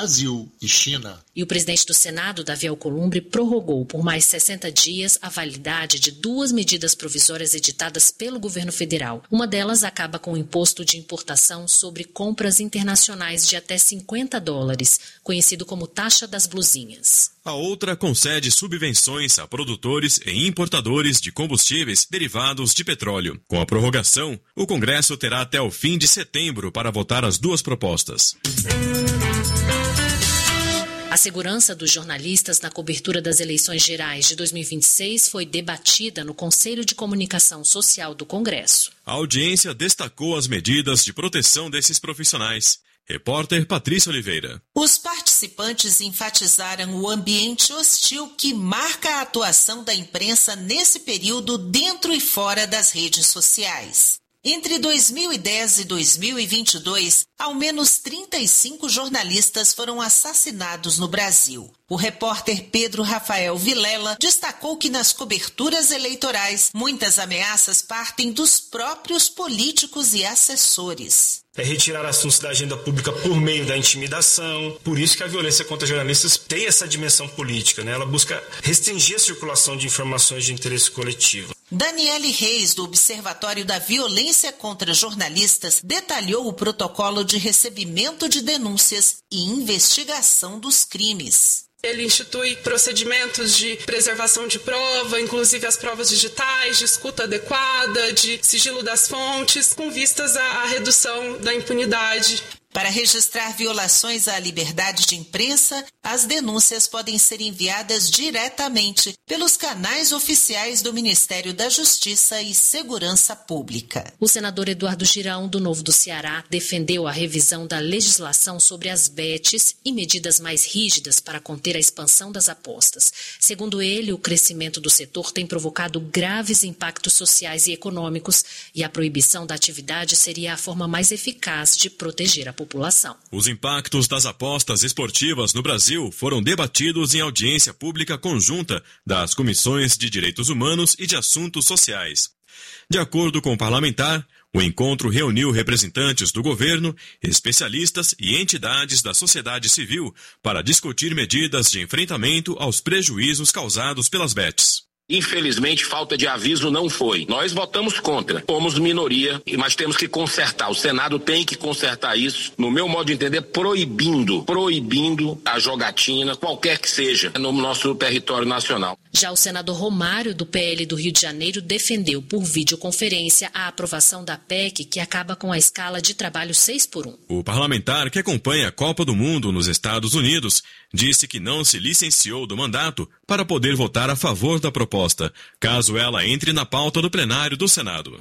Brasil e China. E o presidente do Senado, Davi Alcolumbre, prorrogou por mais sessenta dias a validade de duas medidas provisórias editadas pelo governo federal. Uma delas acaba com o imposto de importação sobre compras internacionais de até cinquenta dólares, conhecido como taxa das blusinhas. A outra concede subvenções a produtores e importadores de combustíveis derivados de petróleo. Com a prorrogação, o Congresso terá até o fim de setembro para votar as duas propostas. A segurança dos jornalistas na cobertura das eleições gerais de dois mil e vinte e seis foi debatida no Conselho de Comunicação Social do Congresso. A audiência destacou as medidas de proteção desses profissionais. Repórter Patrícia Oliveira. Os participantes enfatizaram o ambiente hostil que marca a atuação da imprensa nesse período dentro e fora das redes sociais. Entre dois mil e dez e dois mil e vinte e dois, ao menos trinta e cinco jornalistas foram assassinados no Brasil. O repórter Pedro Rafael Vilela destacou que nas coberturas eleitorais, muitas ameaças partem dos próprios políticos e assessores. É retirar assuntos da agenda pública por meio da intimidação. Por isso que a violência contra jornalistas tem essa dimensão política, né? Ela busca restringir a circulação de informações de interesse coletivo. Daniele Reis, do Observatório da Violência contra Jornalistas, detalhou o protocolo de recebimento de denúncias e investigação dos crimes. Ele institui procedimentos de preservação de prova, inclusive as provas digitais, de escuta adequada, de sigilo das fontes, com vistas à redução da impunidade. Para registrar violações à liberdade de imprensa, as denúncias podem ser enviadas diretamente pelos canais oficiais do Ministério da Justiça e Segurança Pública. O senador Eduardo Girão, do Novo do Ceará, defendeu a revisão da legislação sobre as betes e medidas mais rígidas para conter a expansão das apostas. Segundo ele, o crescimento do setor tem provocado graves impactos sociais e econômicos e a proibição da atividade seria a forma mais eficaz de proteger a população. População. Os impactos das apostas esportivas no Brasil foram debatidos em audiência pública conjunta das Comissões de Direitos Humanos e de Assuntos Sociais. De acordo com o parlamentar, o encontro reuniu representantes do governo, especialistas e entidades da sociedade civil para discutir medidas de enfrentamento aos prejuízos causados pelas betes. Infelizmente, falta de aviso não foi. Nós votamos contra. Fomos minoria, mas temos que consertar. O Senado tem que consertar isso, no meu modo de entender, proibindo, proibindo a jogatina, qualquer que seja, no nosso território nacional. Já o senador Romário, do P L do Rio de Janeiro, defendeu por videoconferência a aprovação da P E C que acaba com a escala de trabalho seis por um. O parlamentar, que acompanha a Copa do Mundo nos Estados Unidos, disse que não se licenciou do mandato para poder votar a favor da proposta, caso ela entre na pauta do plenário do Senado.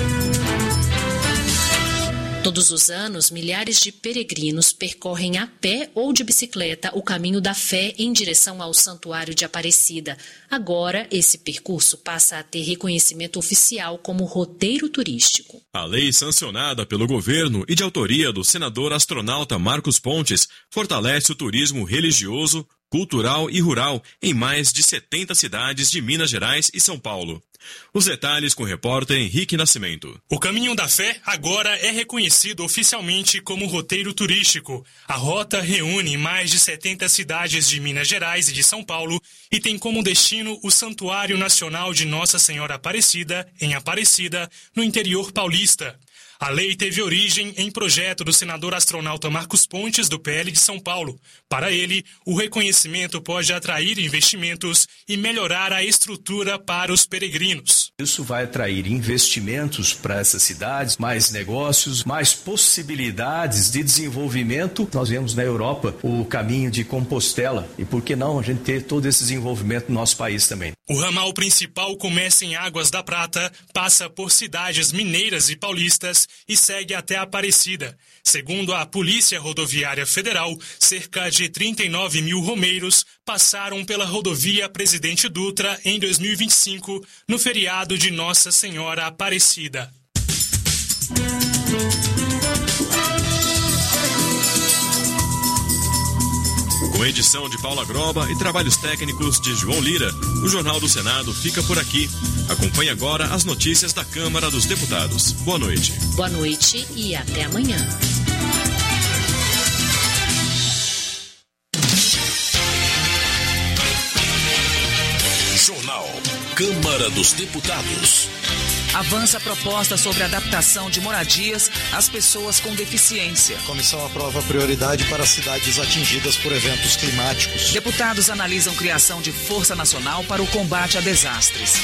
Todos os anos, milhares de peregrinos percorrem a pé ou de bicicleta o caminho da fé em direção ao Santuário de Aparecida. Agora, esse percurso passa a ter reconhecimento oficial como roteiro turístico. A lei sancionada pelo governo e de autoria do senador astronauta Marcos Pontes fortalece o turismo religioso, cultural e rural em mais de setenta cidades de Minas Gerais e São Paulo. Os detalhes com o repórter Henrique Nascimento. O Caminho da Fé agora é reconhecido oficialmente como roteiro turístico. A rota reúne mais de setenta cidades de Minas Gerais e de São Paulo e tem como destino o Santuário Nacional de Nossa Senhora Aparecida, em Aparecida, no interior paulista. A lei teve origem em projeto do senador astronauta Marcos Pontes, do P L de São Paulo. Para ele, o reconhecimento pode atrair investimentos e melhorar a estrutura para os peregrinos. Isso vai atrair investimentos para essas cidades, mais negócios, mais possibilidades de desenvolvimento. Nós vemos na Europa o caminho de Compostela e por que não a gente ter todo esse desenvolvimento no nosso país também. O ramal principal começa em Águas da Prata, passa por cidades mineiras e paulistas e segue até Aparecida. Segundo a Polícia Rodoviária Federal, cerca de trinta e nove mil romeiros passaram pela rodovia Presidente Dutra em dois mil e vinte e cinco, no feriado de Nossa Senhora Aparecida. Com edição de Paula Groba e trabalhos técnicos de João Lira, o Jornal do Senado fica por aqui. Acompanhe agora as notícias da Câmara dos Deputados. Boa noite. Boa noite e até amanhã. Câmara dos Deputados. Avança a proposta sobre adaptação de moradias às pessoas com deficiência. A comissão aprova prioridade para cidades atingidas por eventos climáticos. Deputados analisam criação de Força Nacional para o combate a desastres.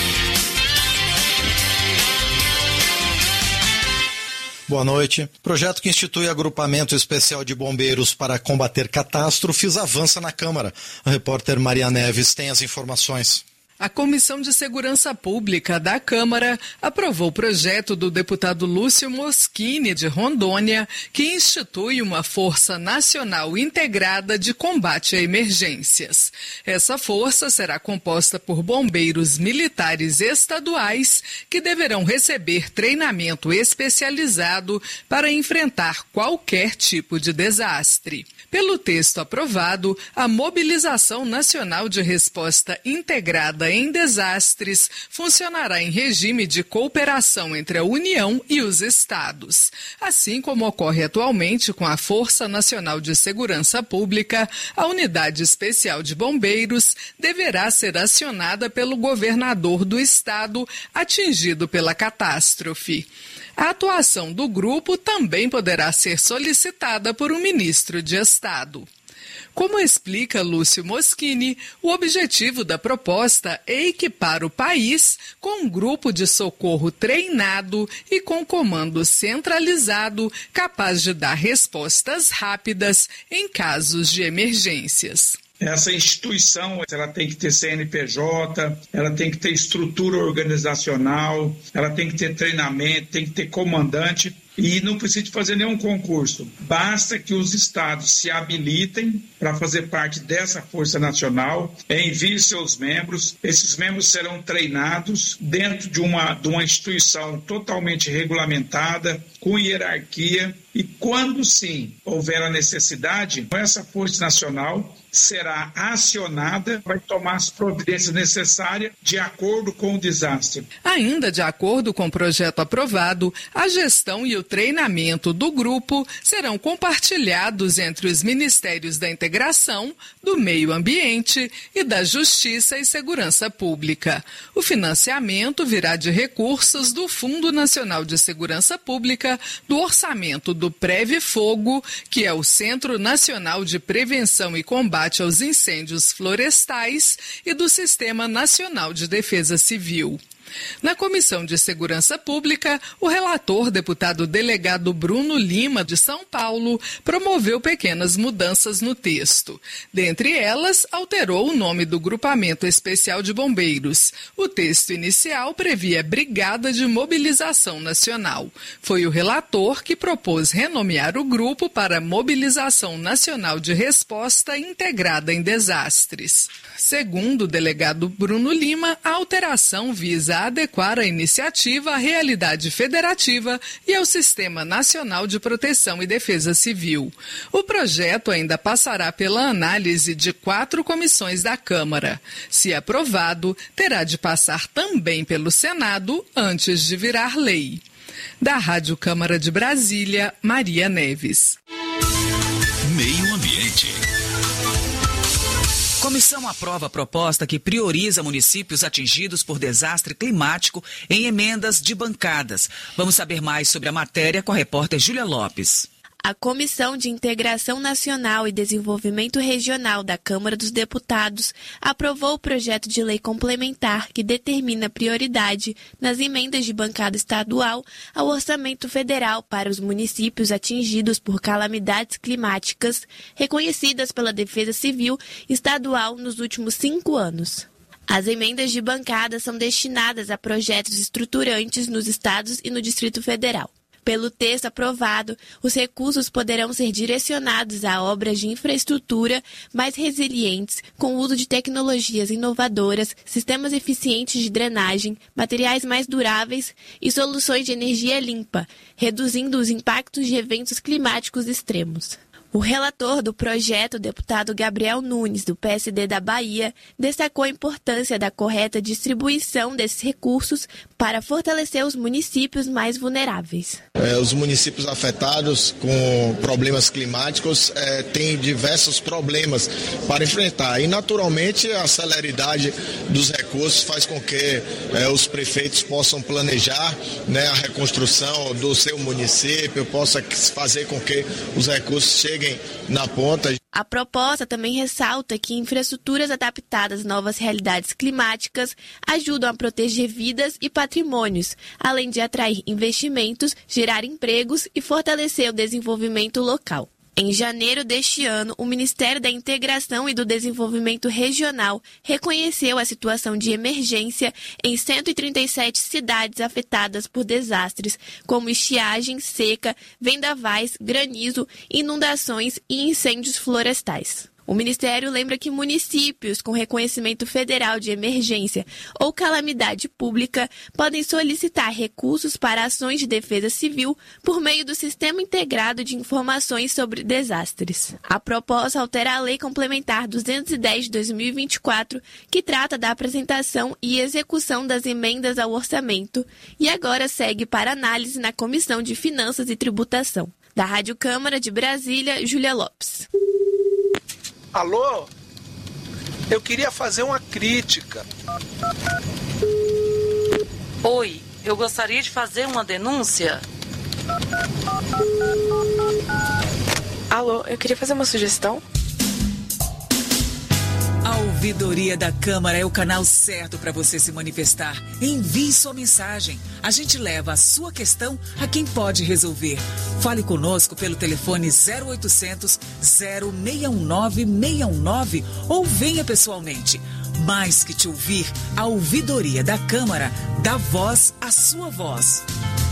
Boa noite. Projeto que institui agrupamento especial de bombeiros para combater catástrofes avança na Câmara. A repórter Maria Neves tem as informações. A Comissão de Segurança Pública da Câmara aprovou o projeto do deputado Lúcio Moschini, de Rondônia, que institui uma Força Nacional Integrada de Combate a Emergências. Essa força será composta por bombeiros militares estaduais que deverão receber treinamento especializado para enfrentar qualquer tipo de desastre. Pelo texto aprovado, a Mobilização Nacional de Resposta Integrada em Desastres funcionará em regime de cooperação entre a União e os estados. Assim como ocorre atualmente com a Força Nacional de Segurança Pública, a Unidade Especial de Bombeiros deverá ser acionada pelo governador do estado atingido pela catástrofe. A atuação do grupo também poderá ser solicitada por um ministro de Estado. Como explica Lúcio Moschini, o objetivo da proposta é equipar o país com um grupo de socorro treinado e com comando centralizado capaz de dar respostas rápidas em casos de emergências. Essa instituição, ela tem que ter C N P J, ela tem que ter estrutura organizacional, ela tem que ter treinamento, tem que ter comandante e não precisa de fazer nenhum concurso. Basta que os estados se habilitem para fazer parte dessa Força Nacional, enviem seus membros, esses membros serão treinados dentro de uma, de uma instituição totalmente regulamentada, com hierarquia, e quando sim houver a necessidade, essa Força Nacional será acionada, vai tomar as providências necessárias de acordo com o desastre. Ainda de acordo com o projeto aprovado, a gestão e o treinamento do grupo serão compartilhados entre os Ministérios da Integração, do Meio Ambiente e da Justiça e Segurança Pública. O financiamento virá de recursos do Fundo Nacional de Segurança Pública, do orçamento do Preve-Fogo, que é o Centro Nacional de Prevenção e Combate aos Incêndios Florestais, e do Sistema Nacional de Defesa Civil. Na Comissão de Segurança Pública, o relator, deputado delegado Bruno Lima, de São Paulo, promoveu pequenas mudanças no texto. Dentre elas, alterou o nome do Grupamento Especial de Bombeiros. O texto inicial previa Brigada de Mobilização Nacional. Foi o relator que propôs renomear o grupo para Mobilização Nacional de Resposta Integrada em Desastres. Segundo o delegado Bruno Lima, a alteração visa adequar a iniciativa à realidade federativa e ao Sistema Nacional de Proteção e Defesa Civil. O projeto ainda passará pela análise de quatro comissões da Câmara. Se aprovado, terá de passar também pelo Senado antes de virar lei. Da Rádio Câmara de Brasília, Maria Neves. Meio Ambiente. Comissão aprova a proposta que prioriza municípios atingidos por desastre climático em emendas de bancadas. Vamos saber mais sobre a matéria com a repórter Júlia Lopes. A Comissão de Integração Nacional e Desenvolvimento Regional da Câmara dos Deputados aprovou o projeto de lei complementar que determina prioridade nas emendas de bancada estadual ao orçamento federal para os municípios atingidos por calamidades climáticas reconhecidas pela Defesa Civil Estadual nos últimos cinco anos. As emendas de bancada são destinadas a projetos estruturantes nos estados e no Distrito Federal. Pelo texto aprovado, os recursos poderão ser direcionados a obras de infraestrutura mais resilientes, com o uso de tecnologias inovadoras, sistemas eficientes de drenagem, materiais mais duráveis e soluções de energia limpa, reduzindo os impactos de eventos climáticos extremos. O relator do projeto, o deputado Gabriel Nunes, do P S D da Bahia, destacou a importância da correta distribuição desses recursos para fortalecer os municípios mais vulneráveis. É, os municípios afetados com problemas climáticos é, têm diversos problemas para enfrentar e, naturalmente, a celeridade dos recursos faz com que é, os prefeitos possam planejar, né, a reconstrução do seu município, possa fazer com que os recursos cheguem na ponta. A proposta também ressalta que infraestruturas adaptadas às novas realidades climáticas ajudam a proteger vidas e patrimônios, além de atrair investimentos, gerar empregos e fortalecer o desenvolvimento local. Em janeiro deste ano, o Ministério da Integração e do Desenvolvimento Regional reconheceu a situação de emergência em cento e trinta e sete cidades afetadas por desastres, como estiagem, seca, vendavais, granizo, inundações e incêndios florestais. O Ministério lembra que municípios com reconhecimento federal de emergência ou calamidade pública podem solicitar recursos para ações de defesa civil por meio do Sistema Integrado de Informações sobre Desastres. A proposta altera a Lei Complementar duzentos e dez de dois mil e vinte e quatro, que trata da apresentação e execução das emendas ao orçamento, e agora segue para análise na Comissão de Finanças e Tributação. Da Rádio Câmara de Brasília, Júlia Lopes. Alô? Eu queria fazer uma crítica. Oi, eu gostaria de fazer uma denúncia. Alô, eu queria fazer uma sugestão. A Ouvidoria da Câmara é o canal certo para você se manifestar. Envie sua mensagem. A gente leva a sua questão a quem pode resolver. Fale conosco pelo telefone zero oitocentos, zero seis um nove, seis um nove ou venha pessoalmente. Mais que te ouvir, a Ouvidoria da Câmara dá voz à sua voz.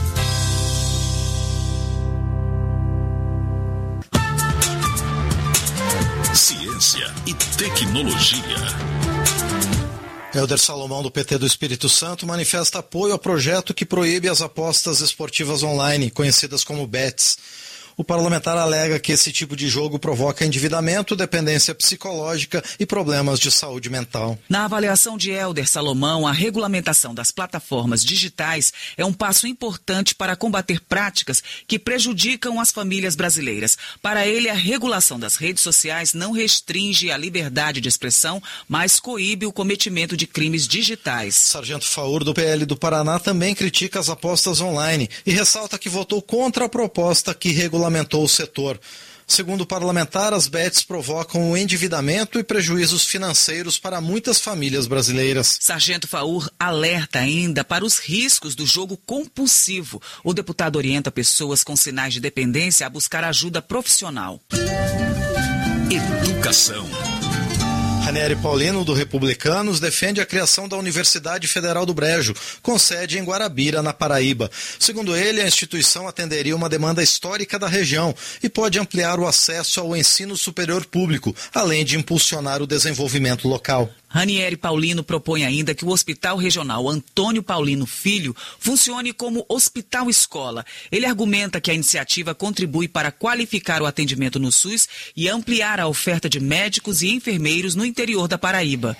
Ciência e tecnologia. Helder Salomão, do P T do Espírito Santo, manifesta apoio ao projeto que proíbe as apostas esportivas online, conhecidas como bets. O parlamentar alega que esse tipo de jogo provoca endividamento, dependência psicológica e problemas de saúde mental. Na avaliação de Helder Salomão, a regulamentação das plataformas digitais é um passo importante para combater práticas que prejudicam as famílias brasileiras. Para ele, a regulação das redes sociais não restringe a liberdade de expressão, mas coíbe o cometimento de crimes digitais. Sargento Faur, do P L do Paraná, também critica as apostas online e ressalta que votou contra a proposta que regulamentou o setor. Segundo o parlamentar, as bets provocam o endividamento e prejuízos financeiros para muitas famílias brasileiras. Sargento Faur alerta ainda para os riscos do jogo compulsivo. O deputado orienta pessoas com sinais de dependência a buscar ajuda profissional. Educação. Ranieri Paulino, do Republicanos, defende a criação da Universidade Federal do Brejo, com sede em Guarabira, na Paraíba. Segundo ele, a instituição atenderia uma demanda histórica da região e pode ampliar o acesso ao ensino superior público, além de impulsionar o desenvolvimento local. Ranieri Paulino propõe ainda que o Hospital Regional Antônio Paulino Filho funcione como hospital-escola. Ele argumenta que a iniciativa contribui para qualificar o atendimento no SUS e ampliar a oferta de médicos e enfermeiros no interior da Paraíba.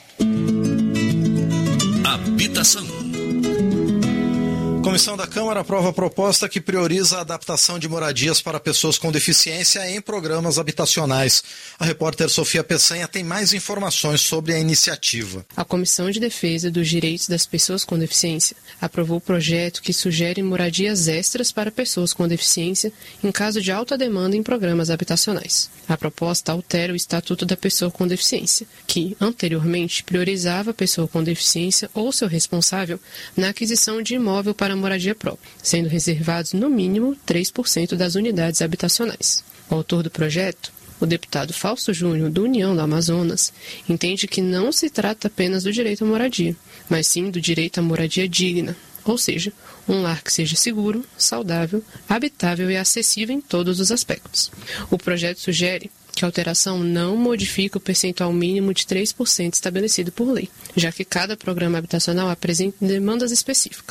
Habitação. Comissão da Câmara aprova a proposta que prioriza a adaptação de moradias para pessoas com deficiência em programas habitacionais. A repórter Sofia Peçanha tem mais informações sobre a iniciativa. A Comissão de Defesa dos Direitos das Pessoas com Deficiência aprovou o projeto que sugere moradias extras para pessoas com deficiência em caso de alta demanda em programas habitacionais. A proposta altera o Estatuto da Pessoa com Deficiência, que, anteriormente, priorizava a pessoa com deficiência ou seu responsável na aquisição de imóvel para moradia própria, sendo reservados no mínimo três por cento das unidades habitacionais. O autor do projeto, o deputado Fausto Júnior, do União do Amazonas, entende que não se trata apenas do direito à moradia, mas sim do direito à moradia digna, ou seja, um lar que seja seguro, saudável, habitável e acessível em todos os aspectos. O projeto sugere que a alteração não modifica o percentual mínimo de três por cento estabelecido por lei, já que cada programa habitacional apresenta demandas específicas.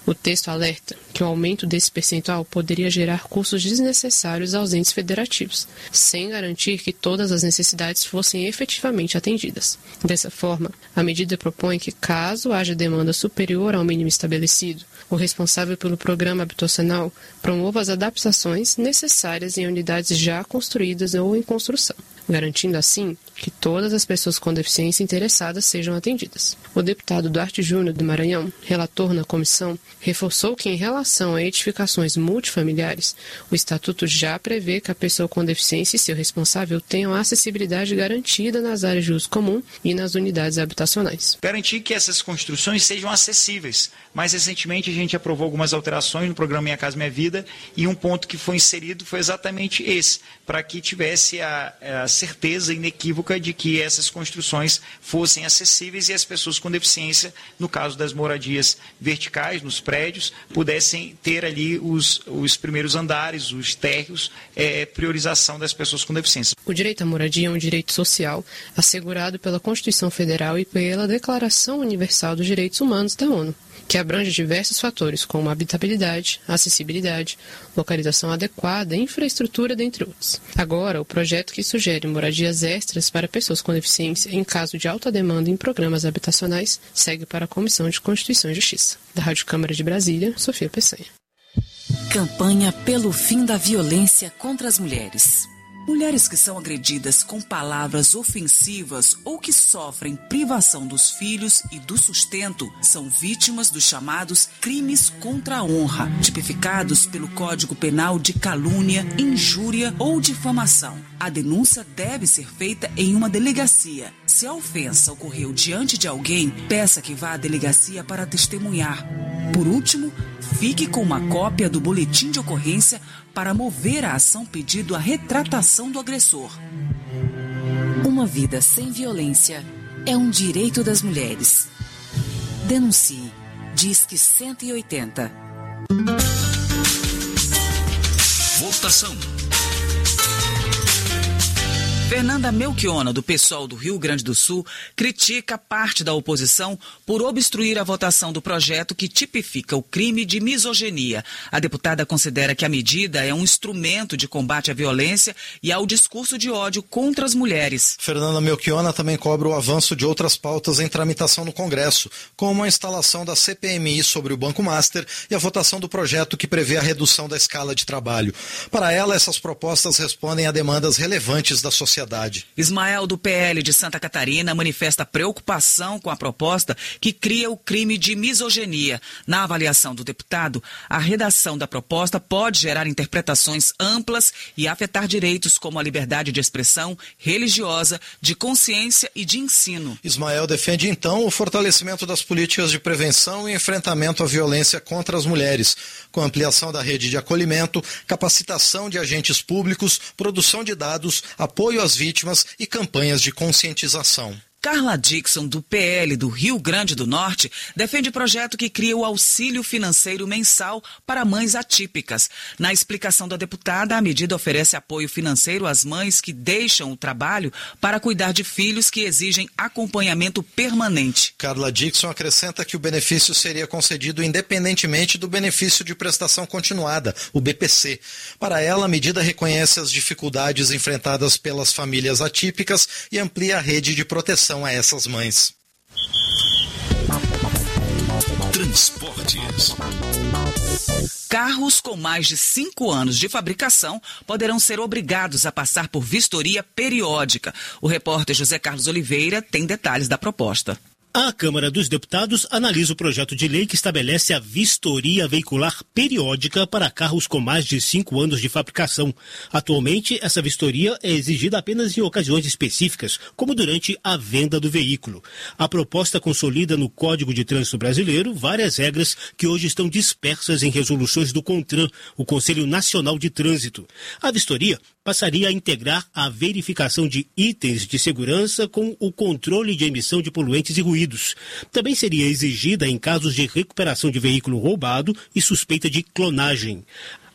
O texto alerta que o aumento desse percentual poderia gerar custos desnecessários aos entes federativos, sem garantir que todas as necessidades fossem efetivamente atendidas. Dessa forma, a medida propõe que, caso haja demanda superior ao mínimo estabelecido, o responsável pelo programa habitacional promova as adaptações necessárias em unidades já construídas ou em construção, garantindo assim que todas as pessoas com deficiência interessadas sejam atendidas. O deputado Duarte Júnior do Maranhão, relator na comissão, reforçou que em relação a edificações multifamiliares, o Estatuto já prevê que a pessoa com deficiência e seu responsável tenham a acessibilidade garantida nas áreas de uso comum e nas unidades habitacionais. Garantir que essas construções sejam acessíveis. Mais recentemente a gente aprovou algumas alterações no programa Minha Casa Minha Vida e um ponto que foi inserido foi exatamente esse, para que tivesse a, a certeza inequívoca de que essas construções fossem acessíveis e as pessoas com deficiência, no caso das moradias verticais, nos prédios, pudessem ter ali os, os primeiros andares, os térreos, é, priorização das pessoas com deficiência. O direito à moradia é um direito social assegurado pela Constituição Federal e pela Declaração Universal dos Direitos Humanos da ONU, que abrange diversos fatores como habitabilidade, acessibilidade, localização adequada, infraestrutura, dentre outros. Agora, o projeto que sugere moradias extras para pessoas com deficiência em caso de alta demanda em programas habitacionais segue para a Comissão de Constituição e Justiça. Da Rádio Câmara de Brasília, Sofia Peçanha. Campanha pelo fim da violência contra as mulheres. Mulheres que são agredidas com palavras ofensivas ou que sofrem privação dos filhos e do sustento são vítimas dos chamados crimes contra a honra, tipificados pelo Código Penal de calúnia, injúria ou difamação. A denúncia deve ser feita em uma delegacia. Se a ofensa ocorreu diante de alguém, peça que vá à delegacia para testemunhar. Por último, fique com uma cópia do boletim de ocorrência para mover a ação pedindo a retratação do agressor. Uma vida sem violência é um direito das mulheres. Denuncie. Disque cento e oitenta. Votação. Fernanda Melchiona, do PSOL do Rio Grande do Sul, critica parte da oposição por obstruir a votação do projeto que tipifica o crime de misoginia. A deputada considera que a medida é um instrumento de combate à violência e ao discurso de ódio contra as mulheres. Fernanda Melchiona também cobra o avanço de outras pautas em tramitação no Congresso, como a instalação da C P M I sobre o Banco Master e a votação do projeto que prevê a redução da escala de trabalho. Para ela, essas propostas respondem a demandas relevantes da sociedade. Ismael, do P L de Santa Catarina, manifesta preocupação com a proposta que cria o crime de misoginia. Na avaliação do deputado, a redação da proposta pode gerar interpretações amplas e afetar direitos como a liberdade de expressão religiosa, de consciência e de ensino. Ismael defende, então, o fortalecimento das políticas de prevenção e enfrentamento à violência contra as mulheres, com ampliação da rede de acolhimento, capacitação de agentes públicos, produção de dados, apoio às vítimas e campanhas de conscientização. Carla Dixon, do P L do Rio Grande do Norte, defende projeto que cria o auxílio financeiro mensal para mães atípicas. Na explicação da deputada, a medida oferece apoio financeiro às mães que deixam o trabalho para cuidar de filhos que exigem acompanhamento permanente. Carla Dixon acrescenta que o benefício seria concedido independentemente do benefício de prestação continuada, o B P C. Para ela, a medida reconhece as dificuldades enfrentadas pelas famílias atípicas e amplia a rede de proteção a essas mães. Transportes. Carros com mais de cinco anos de fabricação poderão ser obrigados a passar por vistoria periódica. O repórter José Carlos Oliveira tem detalhes da proposta. A Câmara dos Deputados analisa o projeto de lei que estabelece a vistoria veicular periódica para carros com mais de cinco anos de fabricação. Atualmente, essa vistoria é exigida apenas em ocasiões específicas, como durante a venda do veículo. A proposta consolida no Código de Trânsito Brasileiro várias regras que hoje estão dispersas em resoluções do CONTRAN, o Conselho Nacional de Trânsito. A vistoria passaria a integrar a verificação de itens de segurança com o controle de emissão de poluentes e ruídos. Também seria exigida em casos de recuperação de veículo roubado e suspeita de clonagem.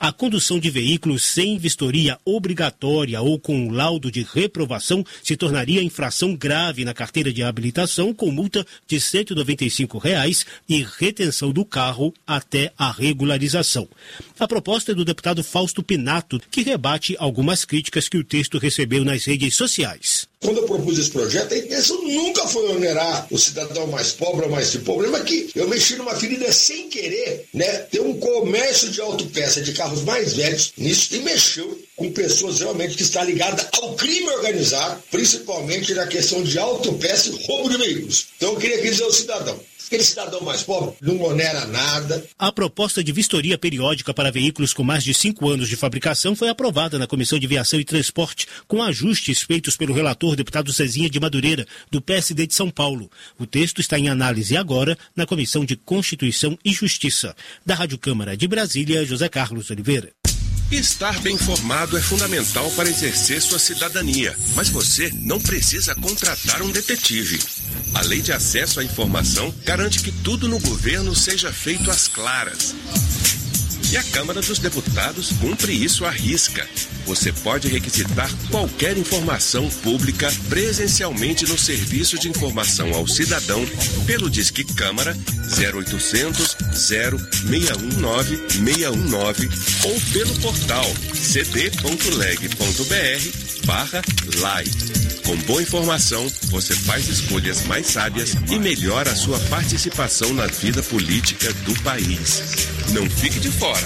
A condução de veículos sem vistoria obrigatória ou com laudo de reprovação se tornaria infração grave na carteira de habilitação, com multa de cento e noventa e cinco reais e retenção do carro até a regularização. A proposta é do deputado Fausto Pinato, que rebate algumas críticas que o texto recebeu nas redes sociais. Quando eu propus esse projeto, a intenção nunca foi onerar o cidadão mais pobre ou mais rico. O problema é que eu mexi numa ferida sem querer, né? Ter um comércio de autopeça de carros mais velhos nisso e mexeu com pessoas realmente que estão ligadas ao crime organizado, principalmente na questão de autopeça e roubo de veículos. Então eu queria dizer ao cidadão, aquele cidadão mais pobre não onera nada. A proposta de vistoria periódica para veículos com mais de cinco anos de fabricação foi aprovada na Comissão de Viação e Transporte, com ajustes feitos pelo relator deputado Cezinha de Madureira, do P S D de São Paulo. O texto está em análise agora na Comissão de Constituição e Justiça. Da Rádio Câmara de Brasília, José Carlos Oliveira. Estar bem informado é fundamental para exercer sua cidadania, mas você não precisa contratar um detetive. A Lei de Acesso à Informação garante que tudo no governo seja feito às claras. E a Câmara dos Deputados cumpre isso à risca. Você pode requisitar qualquer informação pública presencialmente no Serviço de Informação ao Cidadão pelo Disque Câmara zero oitocentos, zero seis um nove, seis um nove ou pelo portal c d ponto leg ponto b r barra live. Com boa informação, você faz escolhas mais sábias e melhora a sua participação na vida política do país. Não fique de fora.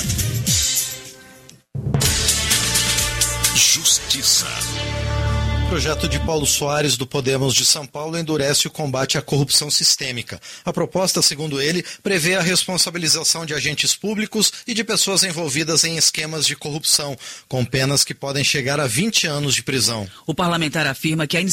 Justiça. O projeto de Paulo Soares, do Podemos de São Paulo, endurece o combate à corrupção sistêmica. A proposta, segundo ele, prevê a responsabilização de agentes públicos e de pessoas envolvidas em esquemas de corrupção, com penas que podem chegar a vinte anos de prisão. O parlamentar afirma que a iniciativa